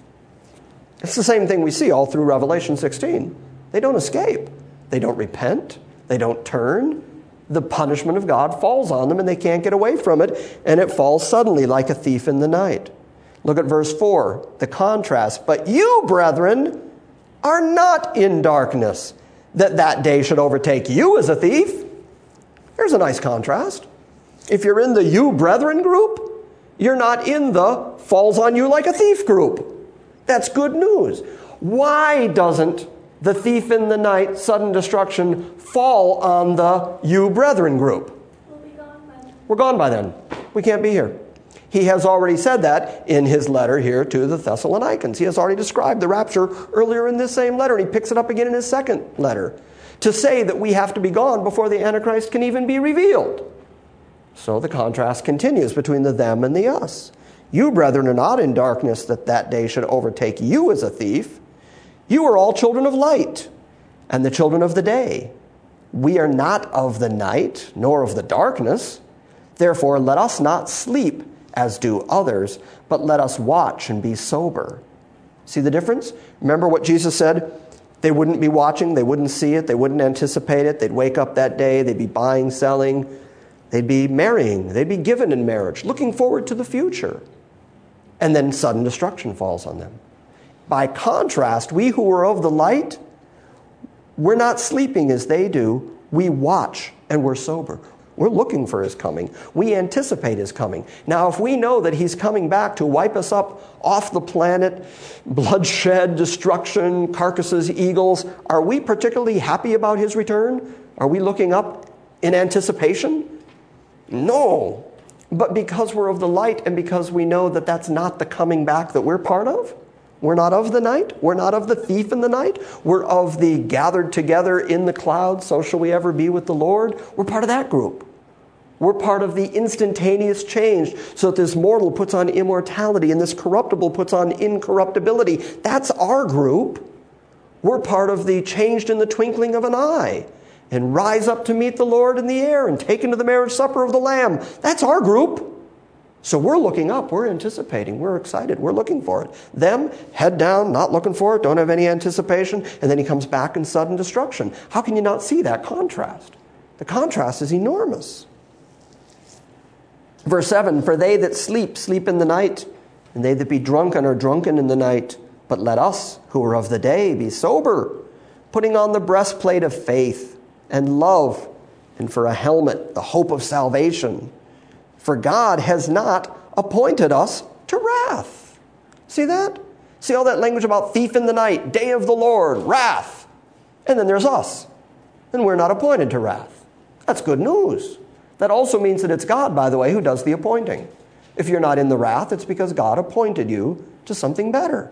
It's the same thing we see all through Revelation sixteen. They don't escape. They don't repent. They don't turn. The punishment of God falls on them, and they can't get away from it, and it falls suddenly like a thief in the night. Look at verse four, the contrast. But you, brethren, are not in darkness, that that day should overtake you as a thief. Here's a nice contrast. If you're in the you brethren group, you're not in the falls on you like a thief group. That's good news. Why doesn't the thief in the night, sudden destruction, fall on the you brethren group? We'll be gone by then. We're gone by then. We can't be here. He has already said that in his letter here to the Thessalonians. He has already described the rapture earlier in this same letter, and he picks it up again in his second letter to say that we have to be gone before the Antichrist can even be revealed. So the contrast continues between the them and the us. You, brethren, are not in darkness, that that day should overtake you as a thief. You are all children of light and the children of the day. We are not of the night, nor of the darkness. Therefore, let us not sleep as do others, but let us watch and be sober. See the difference? Remember what Jesus said? They wouldn't be watching, they wouldn't see it, they wouldn't anticipate it. They'd wake up that day, they'd be buying, selling, they'd be marrying, they'd be given in marriage, looking forward to the future. And then sudden destruction falls on them. By contrast, we who are of the light, we're not sleeping as they do. We watch and we're sober. We're looking for his coming. We anticipate his coming. Now, if we know that he's coming back to wipe us up off the planet, bloodshed, destruction, carcasses, eagles, are we particularly happy about his return? Are we looking up in anticipation? No. But because we're of the light and because we know that that's not the coming back that we're part of, we're not of the night. We're not of the thief in the night. We're of the gathered together in the clouds, so shall we ever be with the Lord. We're part of that group. We're part of the instantaneous change, so that this mortal puts on immortality and this corruptible puts on incorruptibility. That's our group. We're part of the changed in the twinkling of an eye and rise up to meet the Lord in the air and take into the marriage supper of the Lamb. That's our group. So we're looking up, we're anticipating, we're excited, we're looking for it. Them, head down, not looking for it, don't have any anticipation, and then he comes back in sudden destruction. How can you not see that contrast? The contrast is enormous. Verse seven, for they that sleep, sleep in the night, and they that be drunken are drunken in the night. But let us, who are of the day, be sober, putting on the breastplate of faith and love, and for a helmet, the hope of salvation. For God has not appointed us to wrath. See that? See all that language about thief in the night, day of the Lord, wrath. And then there's us. And we're not appointed to wrath. That's good news. That also means that it's God, by the way, who does the appointing. If you're not in the wrath, it's because God appointed you to something better.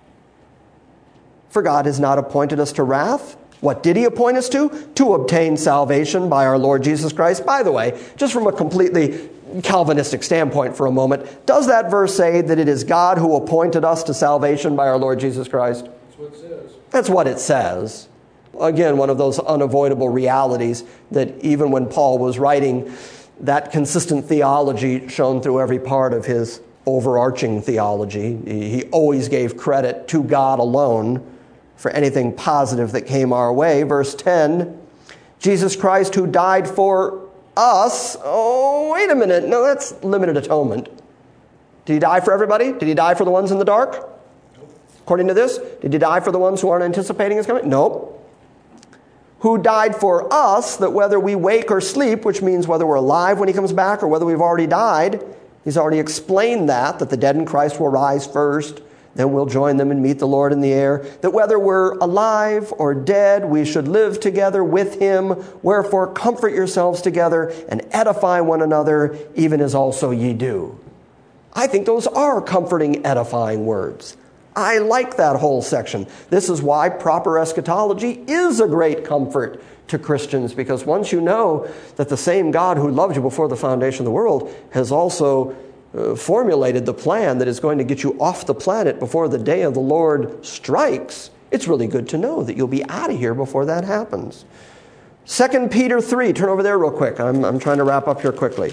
For God has not appointed us to wrath. What did he appoint us to? To obtain salvation by our Lord Jesus Christ. By the way, just from a completely Calvinistic standpoint for a moment, does that verse say that it is God who appointed us to salvation by our Lord Jesus Christ? That's what it says. That's what it says. Again, one of those unavoidable realities that even when Paul was writing, that consistent theology shone through every part of his overarching theology. He always gave credit to God alone for anything positive that came our way. Verse ten, Jesus Christ who died for us. Oh, wait a minute. No, that's limited atonement. Did he die for everybody? Did he die for the ones in the dark? Nope. According to this, did he die for the ones who aren't anticipating his coming? Nope. Who died for us, that whether we wake or sleep, which means whether we're alive when he comes back or whether we've already died, he's already explained that, that the dead in Christ will rise first, then we'll join them and meet the Lord in the air. That whether we're alive or dead, we should live together with him. Wherefore comfort yourselves together and edify one another, even as also ye do. I think those are comforting, edifying words. I like that whole section. This is why proper eschatology is a great comfort to Christians, because once you know that the same God who loved you before the foundation of the world has also uh, formulated the plan that is going to get you off the planet before the day of the Lord strikes, it's really good to know that you'll be out of here before that happens. Second Peter three, turn over there real quick. I'm, I'm trying to wrap up here quickly.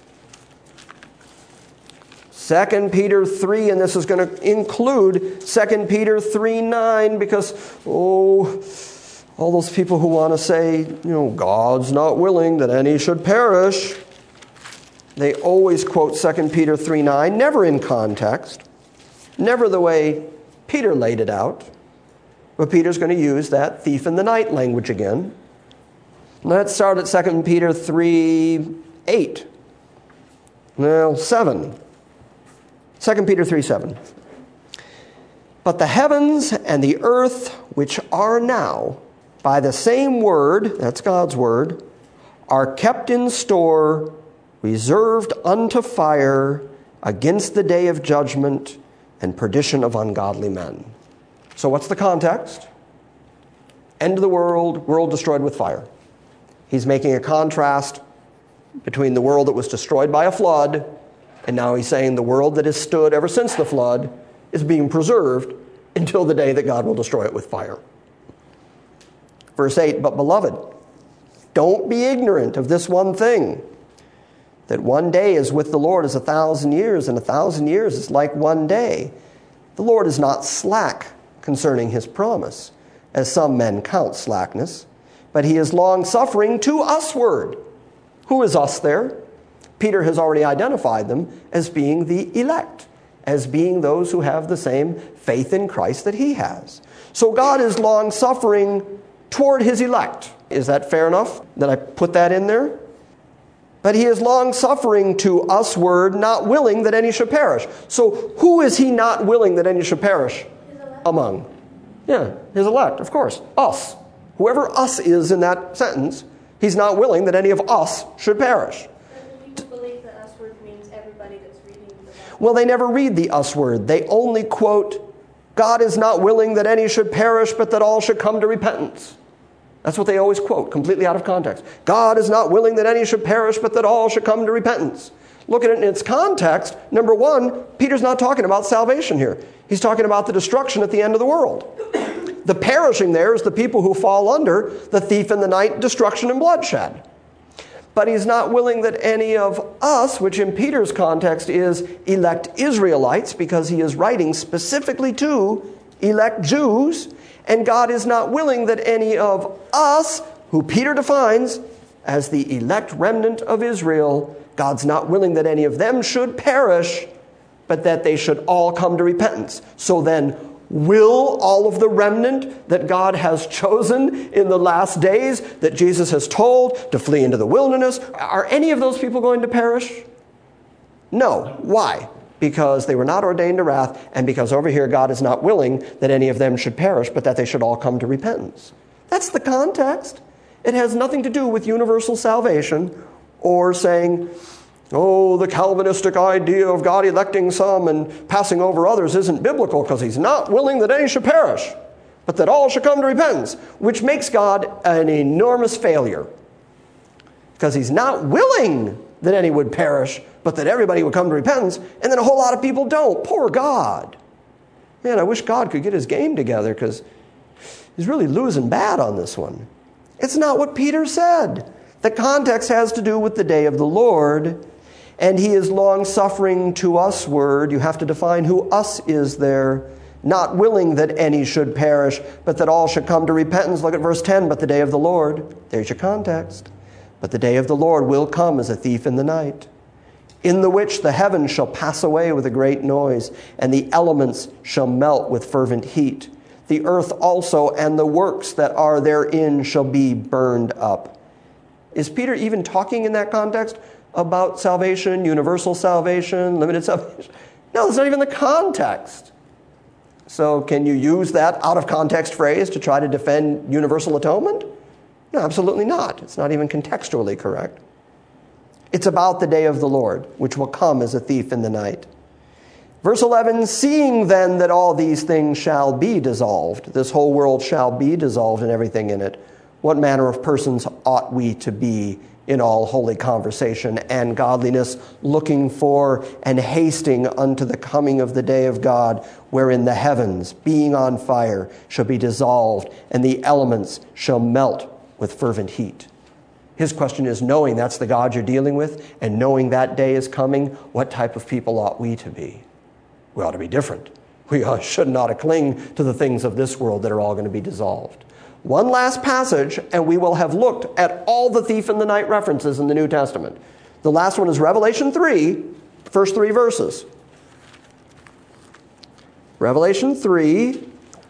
Second Peter three, and this is going to include Second Peter three nine, because, oh, all those people who want to say, you know, God's not willing that any should perish, they always quote Second Peter three nine, never in context, never the way Peter laid it out. But Peter's going to use that thief in the night language again. Let's start at Second Peter three eight. Well, seven. Second Peter three seven. But the heavens and the earth, which are now, by the same word, that's God's word, are kept in store, reserved unto fire, against the day of judgment and perdition of ungodly men. So what's the context? End of the world, world destroyed with fire. He's making a contrast between the world that was destroyed by a flood, and now he's saying the world that has stood ever since the flood is being preserved until the day that God will destroy it with fire. Verse eight, but beloved, don't be ignorant of this one thing, that one day is with the Lord as a thousand years, and a thousand years is like one day. The Lord is not slack concerning his promise, as some men count slackness, but he is long-suffering to usward. Who is us there? Peter has already identified them as being the elect, as being those who have the same faith in Christ that he has. So God is long-suffering toward his elect. Is that fair enough that I put that in there? But he is long-suffering to usward, not willing that any should perish. So who is he not willing that any should perish among? Yeah, his elect, of course. Us. Whoever us is in that sentence, he's not willing that any of us should perish. Do you believe that us word means everybody that's reading the Bible? Well, they never read the us word. They only quote, God is not willing that any should perish, but that all should come to repentance. That's what they always quote, completely out of context. God is not willing that any should perish, but that all should come to repentance. Look at it in its context. Number one, Peter's not talking about salvation here. He's talking about the destruction at the end of the world. The perishing there is the people who fall under the thief in the night, destruction and bloodshed. But he's not willing that any of us, which in Peter's context is elect Israelites, because he is writing specifically to elect Jews, and God is not willing that any of us, who Peter defines as the elect remnant of Israel, God's not willing that any of them should perish, but that they should all come to repentance. So then, will all of the remnant that God has chosen in the last days, that Jesus has told to flee into the wilderness, are any of those people going to perish? No. Why? Because they were not ordained to wrath, and because over here God is not willing that any of them should perish, but that they should all come to repentance. That's the context. It has nothing to do with universal salvation or saying, oh, the Calvinistic idea of God electing some and passing over others isn't biblical because he's not willing that any should perish, but that all should come to repentance, which makes God an enormous failure because he's not willing that any would perish, but that everybody would come to repentance, and then a whole lot of people don't. Poor God. Man, I wish God could get his game together because he's really losing bad on this one. It's not what Peter said. The context has to do with the day of the Lord, and he is long-suffering to usward. You have to define who us is there. Not willing that any should perish, but that all should come to repentance. Look at verse ten, but the day of the Lord. There's your context. But the day of the Lord will come as a thief in the night, in the which the heavens shall pass away with a great noise, and the elements shall melt with fervent heat. The earth also and the works that are therein shall be burned up. Is Peter even talking in that context about salvation, universal salvation, limited salvation? No, that's not even the context. So can you use that out-of-context phrase to try to defend universal atonement? No, absolutely not. It's not even contextually correct. It's about the day of the Lord, which will come as a thief in the night. Verse eleven, seeing then that all these things shall be dissolved, this whole world shall be dissolved and everything in it, what manner of persons ought we to be in all holy conversation and godliness, looking for and hasting unto the coming of the day of God, wherein the heavens, being on fire, shall be dissolved, and the elements shall melt with fervent heat. His question is, knowing that's the God you're dealing with, and knowing that day is coming, what type of people ought we to be? We ought to be different. We should not cling to the things of this world that are all going to be dissolved. One last passage, and we will have looked at all the thief in the night references in the New Testament. The last one is Revelation three, first three verses. Revelation three.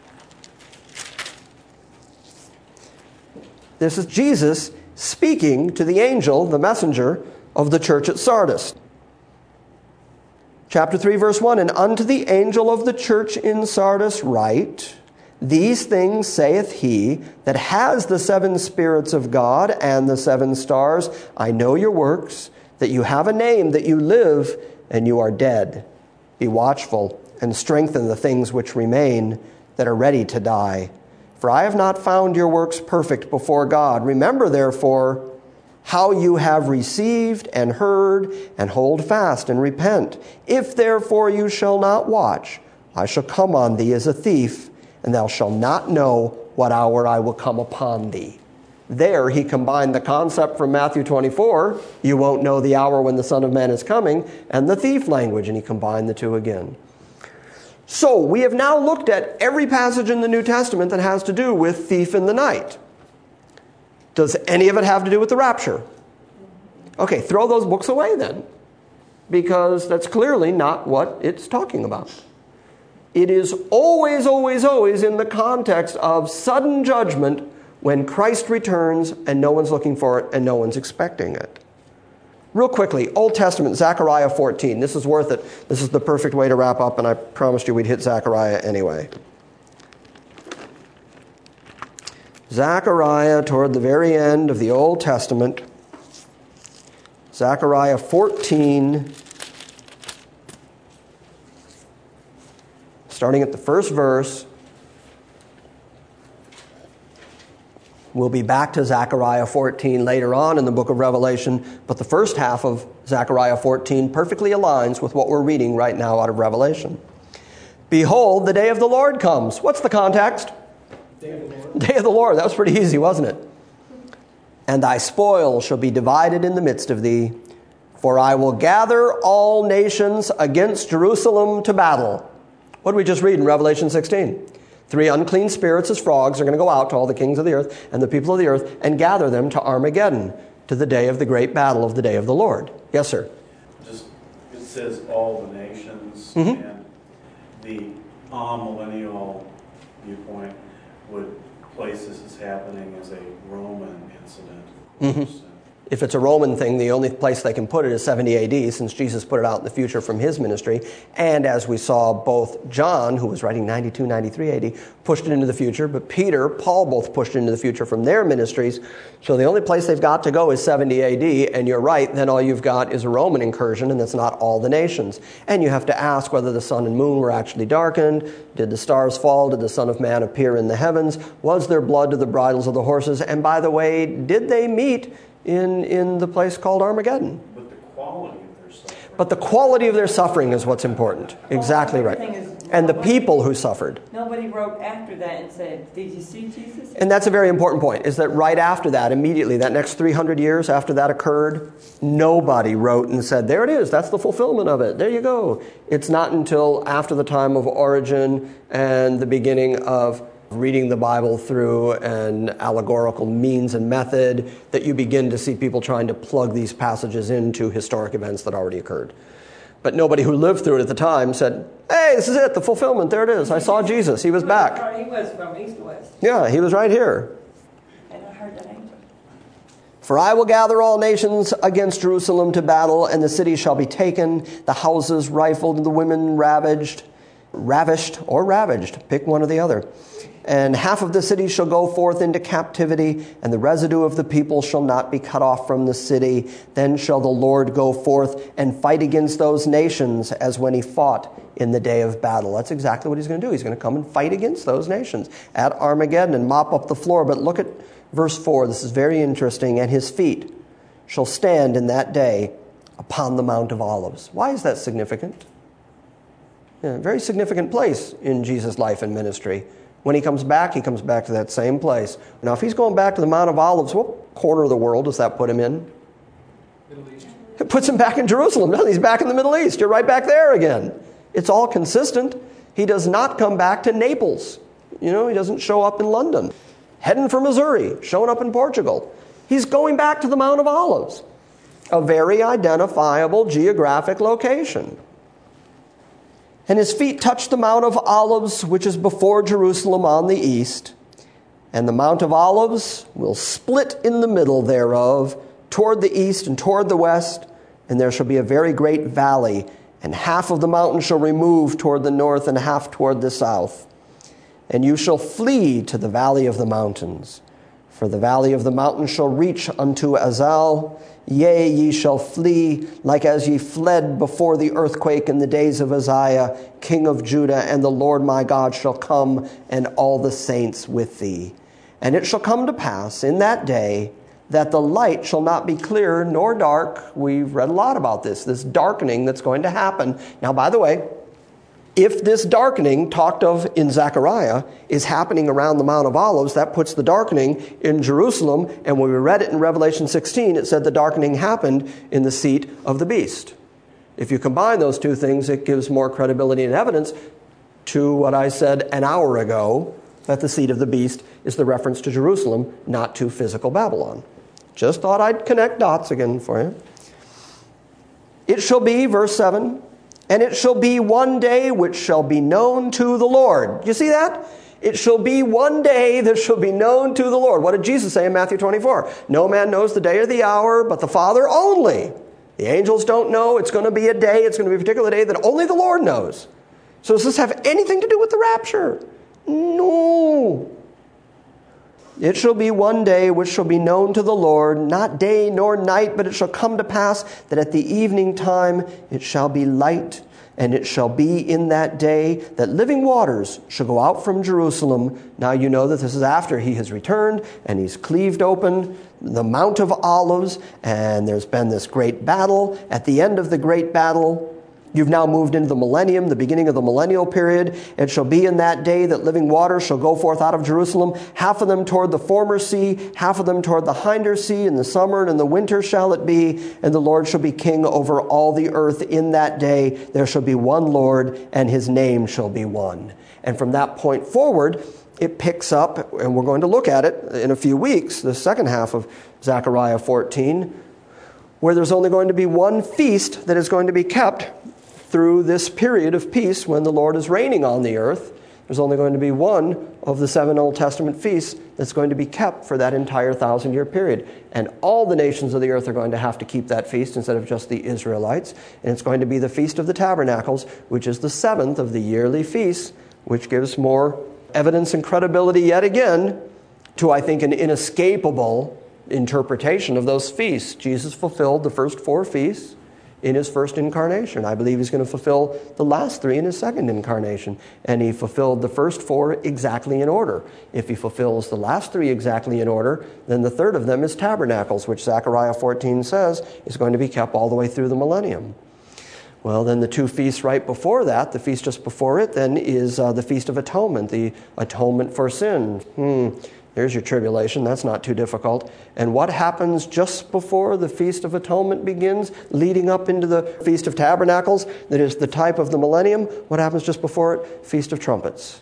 This is Jesus speaking to the angel, the messenger of the church at Sardis. Chapter three, verse one, and unto the angel of the church in Sardis write, these things saith he that has the seven spirits of God and the seven stars. I know your works, that you have a name, that you live, and you are dead. Be watchful, and strengthen the things which remain, that are ready to die. For I have not found your works perfect before God. Remember, therefore, how you have received and heard, and hold fast and repent. If therefore you shall not watch, I shall come on thee as a thief, and thou shalt not know what hour I will come upon thee. There he combined the concept from Matthew twenty-four, you won't know the hour when the Son of Man is coming, and the thief language, and he combined the two again. So we have now looked at every passage in the New Testament that has to do with thief in the night. Does any of it have to do with the rapture? Okay, throw those books away then, because that's clearly not what it's talking about. It is always, always, always in the context of sudden judgment when Christ returns and no one's looking for it and no one's expecting it. Real quickly, Old Testament, Zechariah fourteen. This is worth it. This is the perfect way to wrap up, and I promised you we'd hit Zechariah anyway. Zechariah, toward the very end of the Old Testament. Zechariah fourteen, starting at the first verse. We'll be back to Zechariah fourteen later on in the book of Revelation, but the first half of Zechariah fourteen perfectly aligns with what we're reading right now out of Revelation. Behold, the day of the Lord comes. What's the context? Day of the Lord. Day of the Lord. That was pretty easy, wasn't it? And thy spoil shall be divided in the midst of thee, for I will gather all nations against Jerusalem to battle. What did we just read in Revelation sixteen? Three unclean spirits as frogs are going to go out to all the kings of the earth and the people of the earth and gather them to Armageddon, to the day of the great battle of the day of the Lord. Yes, sir? Just, it says all the nations, Mm-hmm. and the amillennial viewpoint would place this as happening as a Roman incident. Of course. Mm-hmm. If it's a Roman thing, the only place they can put it is seventy A D, since Jesus put it out in the future from his ministry. And as we saw, both John, who was writing ninety-two, ninety-three A D, pushed it into the future, but Peter, Paul both pushed it into the future from their ministries. So the only place they've got to go is seventy A D, and you're right, then all you've got is a Roman incursion, and that's not all the nations. And you have to ask whether the sun and moon were actually darkened. Did the stars fall? Did the Son of Man appear in the heavens? Was there blood to the bridles of the horses? And by the way, did they meet in in the place called Armageddon? But the quality of their suffering. But the quality of their suffering is what's important. Exactly right. And the people who suffered. Nobody wrote after that and said, did you see Jesus? And that's a very important point, is that right after that, immediately, that next three hundred years after that occurred, nobody wrote and said, there it is, that's the fulfillment of it, there you go. It's not until after the time of Origen and the beginning of reading the Bible through an allegorical means and method that you begin to see people trying to plug these passages into historic events that already occurred. But nobody who lived through it at the time said, hey, this is it, the fulfillment, there it is. I saw Jesus, he was back. He was from east to west. Yeah, he was right here. And I heard that angel. For I will gather all nations against Jerusalem to battle, and the city shall be taken, the houses rifled, and the women ravaged. ravished or ravaged. Pick one or the other. And half of the city shall go forth into captivity, and the residue of the people shall not be cut off from the city. Then shall the Lord go forth and fight against those nations as when he fought in the day of battle. That's exactly what he's going to do. He's going to come and fight against those nations at Armageddon and mop up the floor. But look at verse four. This is very interesting. And his feet shall stand in that day upon the Mount of Olives. Why is that significant? Yeah, a very significant place in Jesus' life and ministry. When he comes back, he comes back to that same place. Now, if he's going back to the Mount of Olives, what corner of the world does that put him in? Middle East. It puts him back in Jerusalem. No, he's back in the Middle East. You're right back there again. It's all consistent. He does not come back to Naples. You know, he doesn't show up in London. Heading for Missouri, showing up in Portugal. He's going back to the Mount of Olives, a very identifiable geographic location. And his feet touched the Mount of Olives, which is before Jerusalem on the east. And the Mount of Olives will split in the middle thereof, toward the east and toward the west. And there shall be a very great valley, and half of the mountain shall remove toward the north and half toward the south. And you shall flee to the valley of the mountains. For the valley of the mountains shall reach unto Azal. Yea, ye shall flee, like as ye fled before the earthquake in the days of Uzziah, king of Judah, and the Lord my God shall come, and all the saints with thee. And it shall come to pass in that day that the light shall not be clear nor dark. We've read a lot about this, this darkening that's going to happen. Now, by the way, if this darkening talked of in Zechariah is happening around the Mount of Olives, that puts the darkening in Jerusalem. And when we read it in Revelation sixteen, it said the darkening happened in the seat of the beast. If you combine those two things, it gives more credibility and evidence to what I said an hour ago, that the seat of the beast is the reference to Jerusalem, not to physical Babylon. Just thought I'd connect dots again for you. It shall be, verse seven, and it shall be one day which shall be known to the Lord. You see that? It shall be one day that shall be known to the Lord. What did Jesus say in Matthew twenty-four? No man knows the day or the hour, but the Father only. The angels don't know. It's going to be a day. It's going to be a particular day that only the Lord knows. So does this have anything to do with the rapture? No. It shall be one day which shall be known to the Lord, not day nor night, but it shall come to pass that at the evening time it shall be light, and it shall be in that day that living waters shall go out from Jerusalem. Now you know that this is after he has returned and he's cleaved open the Mount of Olives, and there's been this great battle. At the end of the great battle, you've now moved into the millennium, the beginning of the millennial period. It shall be in that day that living waters shall go forth out of Jerusalem, half of them toward the former sea, half of them toward the hinder sea. In the summer and in the winter shall it be, and the Lord shall be king over all the earth. In that day there shall be one Lord, and his name shall be one. And from that point forward, it picks up, and we're going to look at it in a few weeks, the second half of Zechariah fourteen, where there's only going to be one feast that is going to be kept through this period of peace when the Lord is reigning on the earth. There's only going to be one of the seven Old Testament feasts that's going to be kept for that entire thousand-year period. And all the nations of the earth are going to have to keep that feast instead of just the Israelites. And it's going to be the Feast of the Tabernacles, which is the seventh of the yearly feasts, which gives more evidence and credibility yet again to, I think, an inescapable interpretation of those feasts. Jesus fulfilled the first four feasts in his first incarnation. I believe he's going to fulfill the last three in his second incarnation. And he fulfilled the first four exactly in order. If he fulfills the last three exactly in order, then the third of them is Tabernacles, which Zechariah fourteen says is going to be kept all the way through the millennium. Well, then the two feasts right before that, the feast just before it, then is uh, the Feast of Atonement, the atonement for sin. Hmm. There's your tribulation. That's not too difficult. And what happens just before the Feast of Atonement begins, leading up into the Feast of Tabernacles, that is the type of the millennium? What happens just before it? Feast of Trumpets.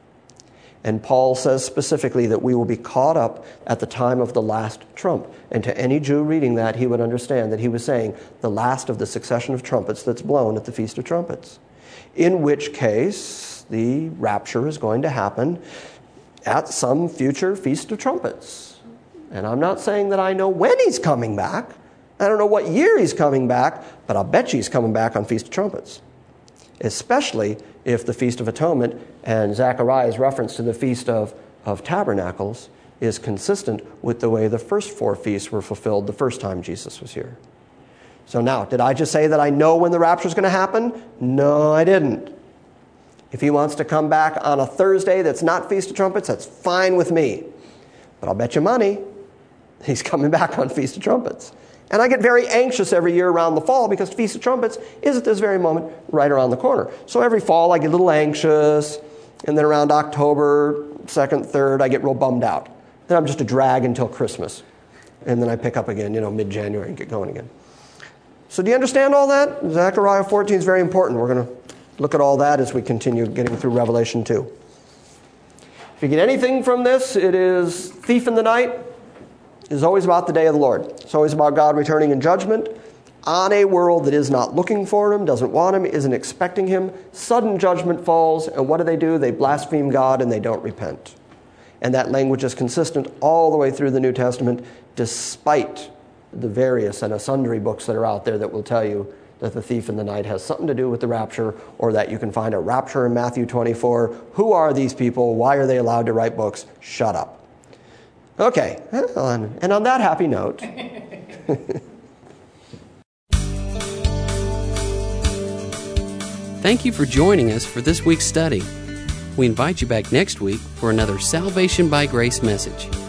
And Paul says specifically that we will be caught up at the time of the last trump. And to any Jew reading that, he would understand that he was saying the last of the succession of trumpets that's blown at the Feast of Trumpets. In which case, the rapture is going to happen at some future Feast of Trumpets. And I'm not saying that I know when he's coming back. I don't know what year he's coming back, but I'll bet you he's coming back on Feast of Trumpets. Especially if the Feast of Atonement and Zechariah's reference to the Feast of, of Tabernacles is consistent with the way the first four feasts were fulfilled the first time Jesus was here. So now, did I just say that I know when the rapture is going to happen? No, I didn't. If he wants to come back on a Thursday that's not Feast of Trumpets, that's fine with me. But I'll bet you money he's coming back on Feast of Trumpets. And I get very anxious every year around the fall because Feast of Trumpets is at this very moment right around the corner. So every fall I get a little anxious, and then around October second, third, I get real bummed out. Then I'm just a drag until Christmas. And then I pick up again, you know, mid-January and get going again. So do you understand all that? Zechariah fourteen is very important. We're going to look at all that as we continue getting through Revelation two. If you get anything from this, it is thief in the night is always about the day of the Lord. It's always about God returning in judgment on a world that is not looking for him, doesn't want him, isn't expecting him. Sudden judgment falls, and what do they do? They blaspheme God and they don't repent. And that language is consistent all the way through the New Testament, despite the various and sundry books that are out there that will tell you that the thief in the night has something to do with the rapture, or that you can find a rapture in Matthew twenty-four. Who are these people? Why are they allowed to write books? Shut up. Okay, and on that happy note... Thank you for joining us for this week's study. We invite you back next week for another Salvation by Grace message.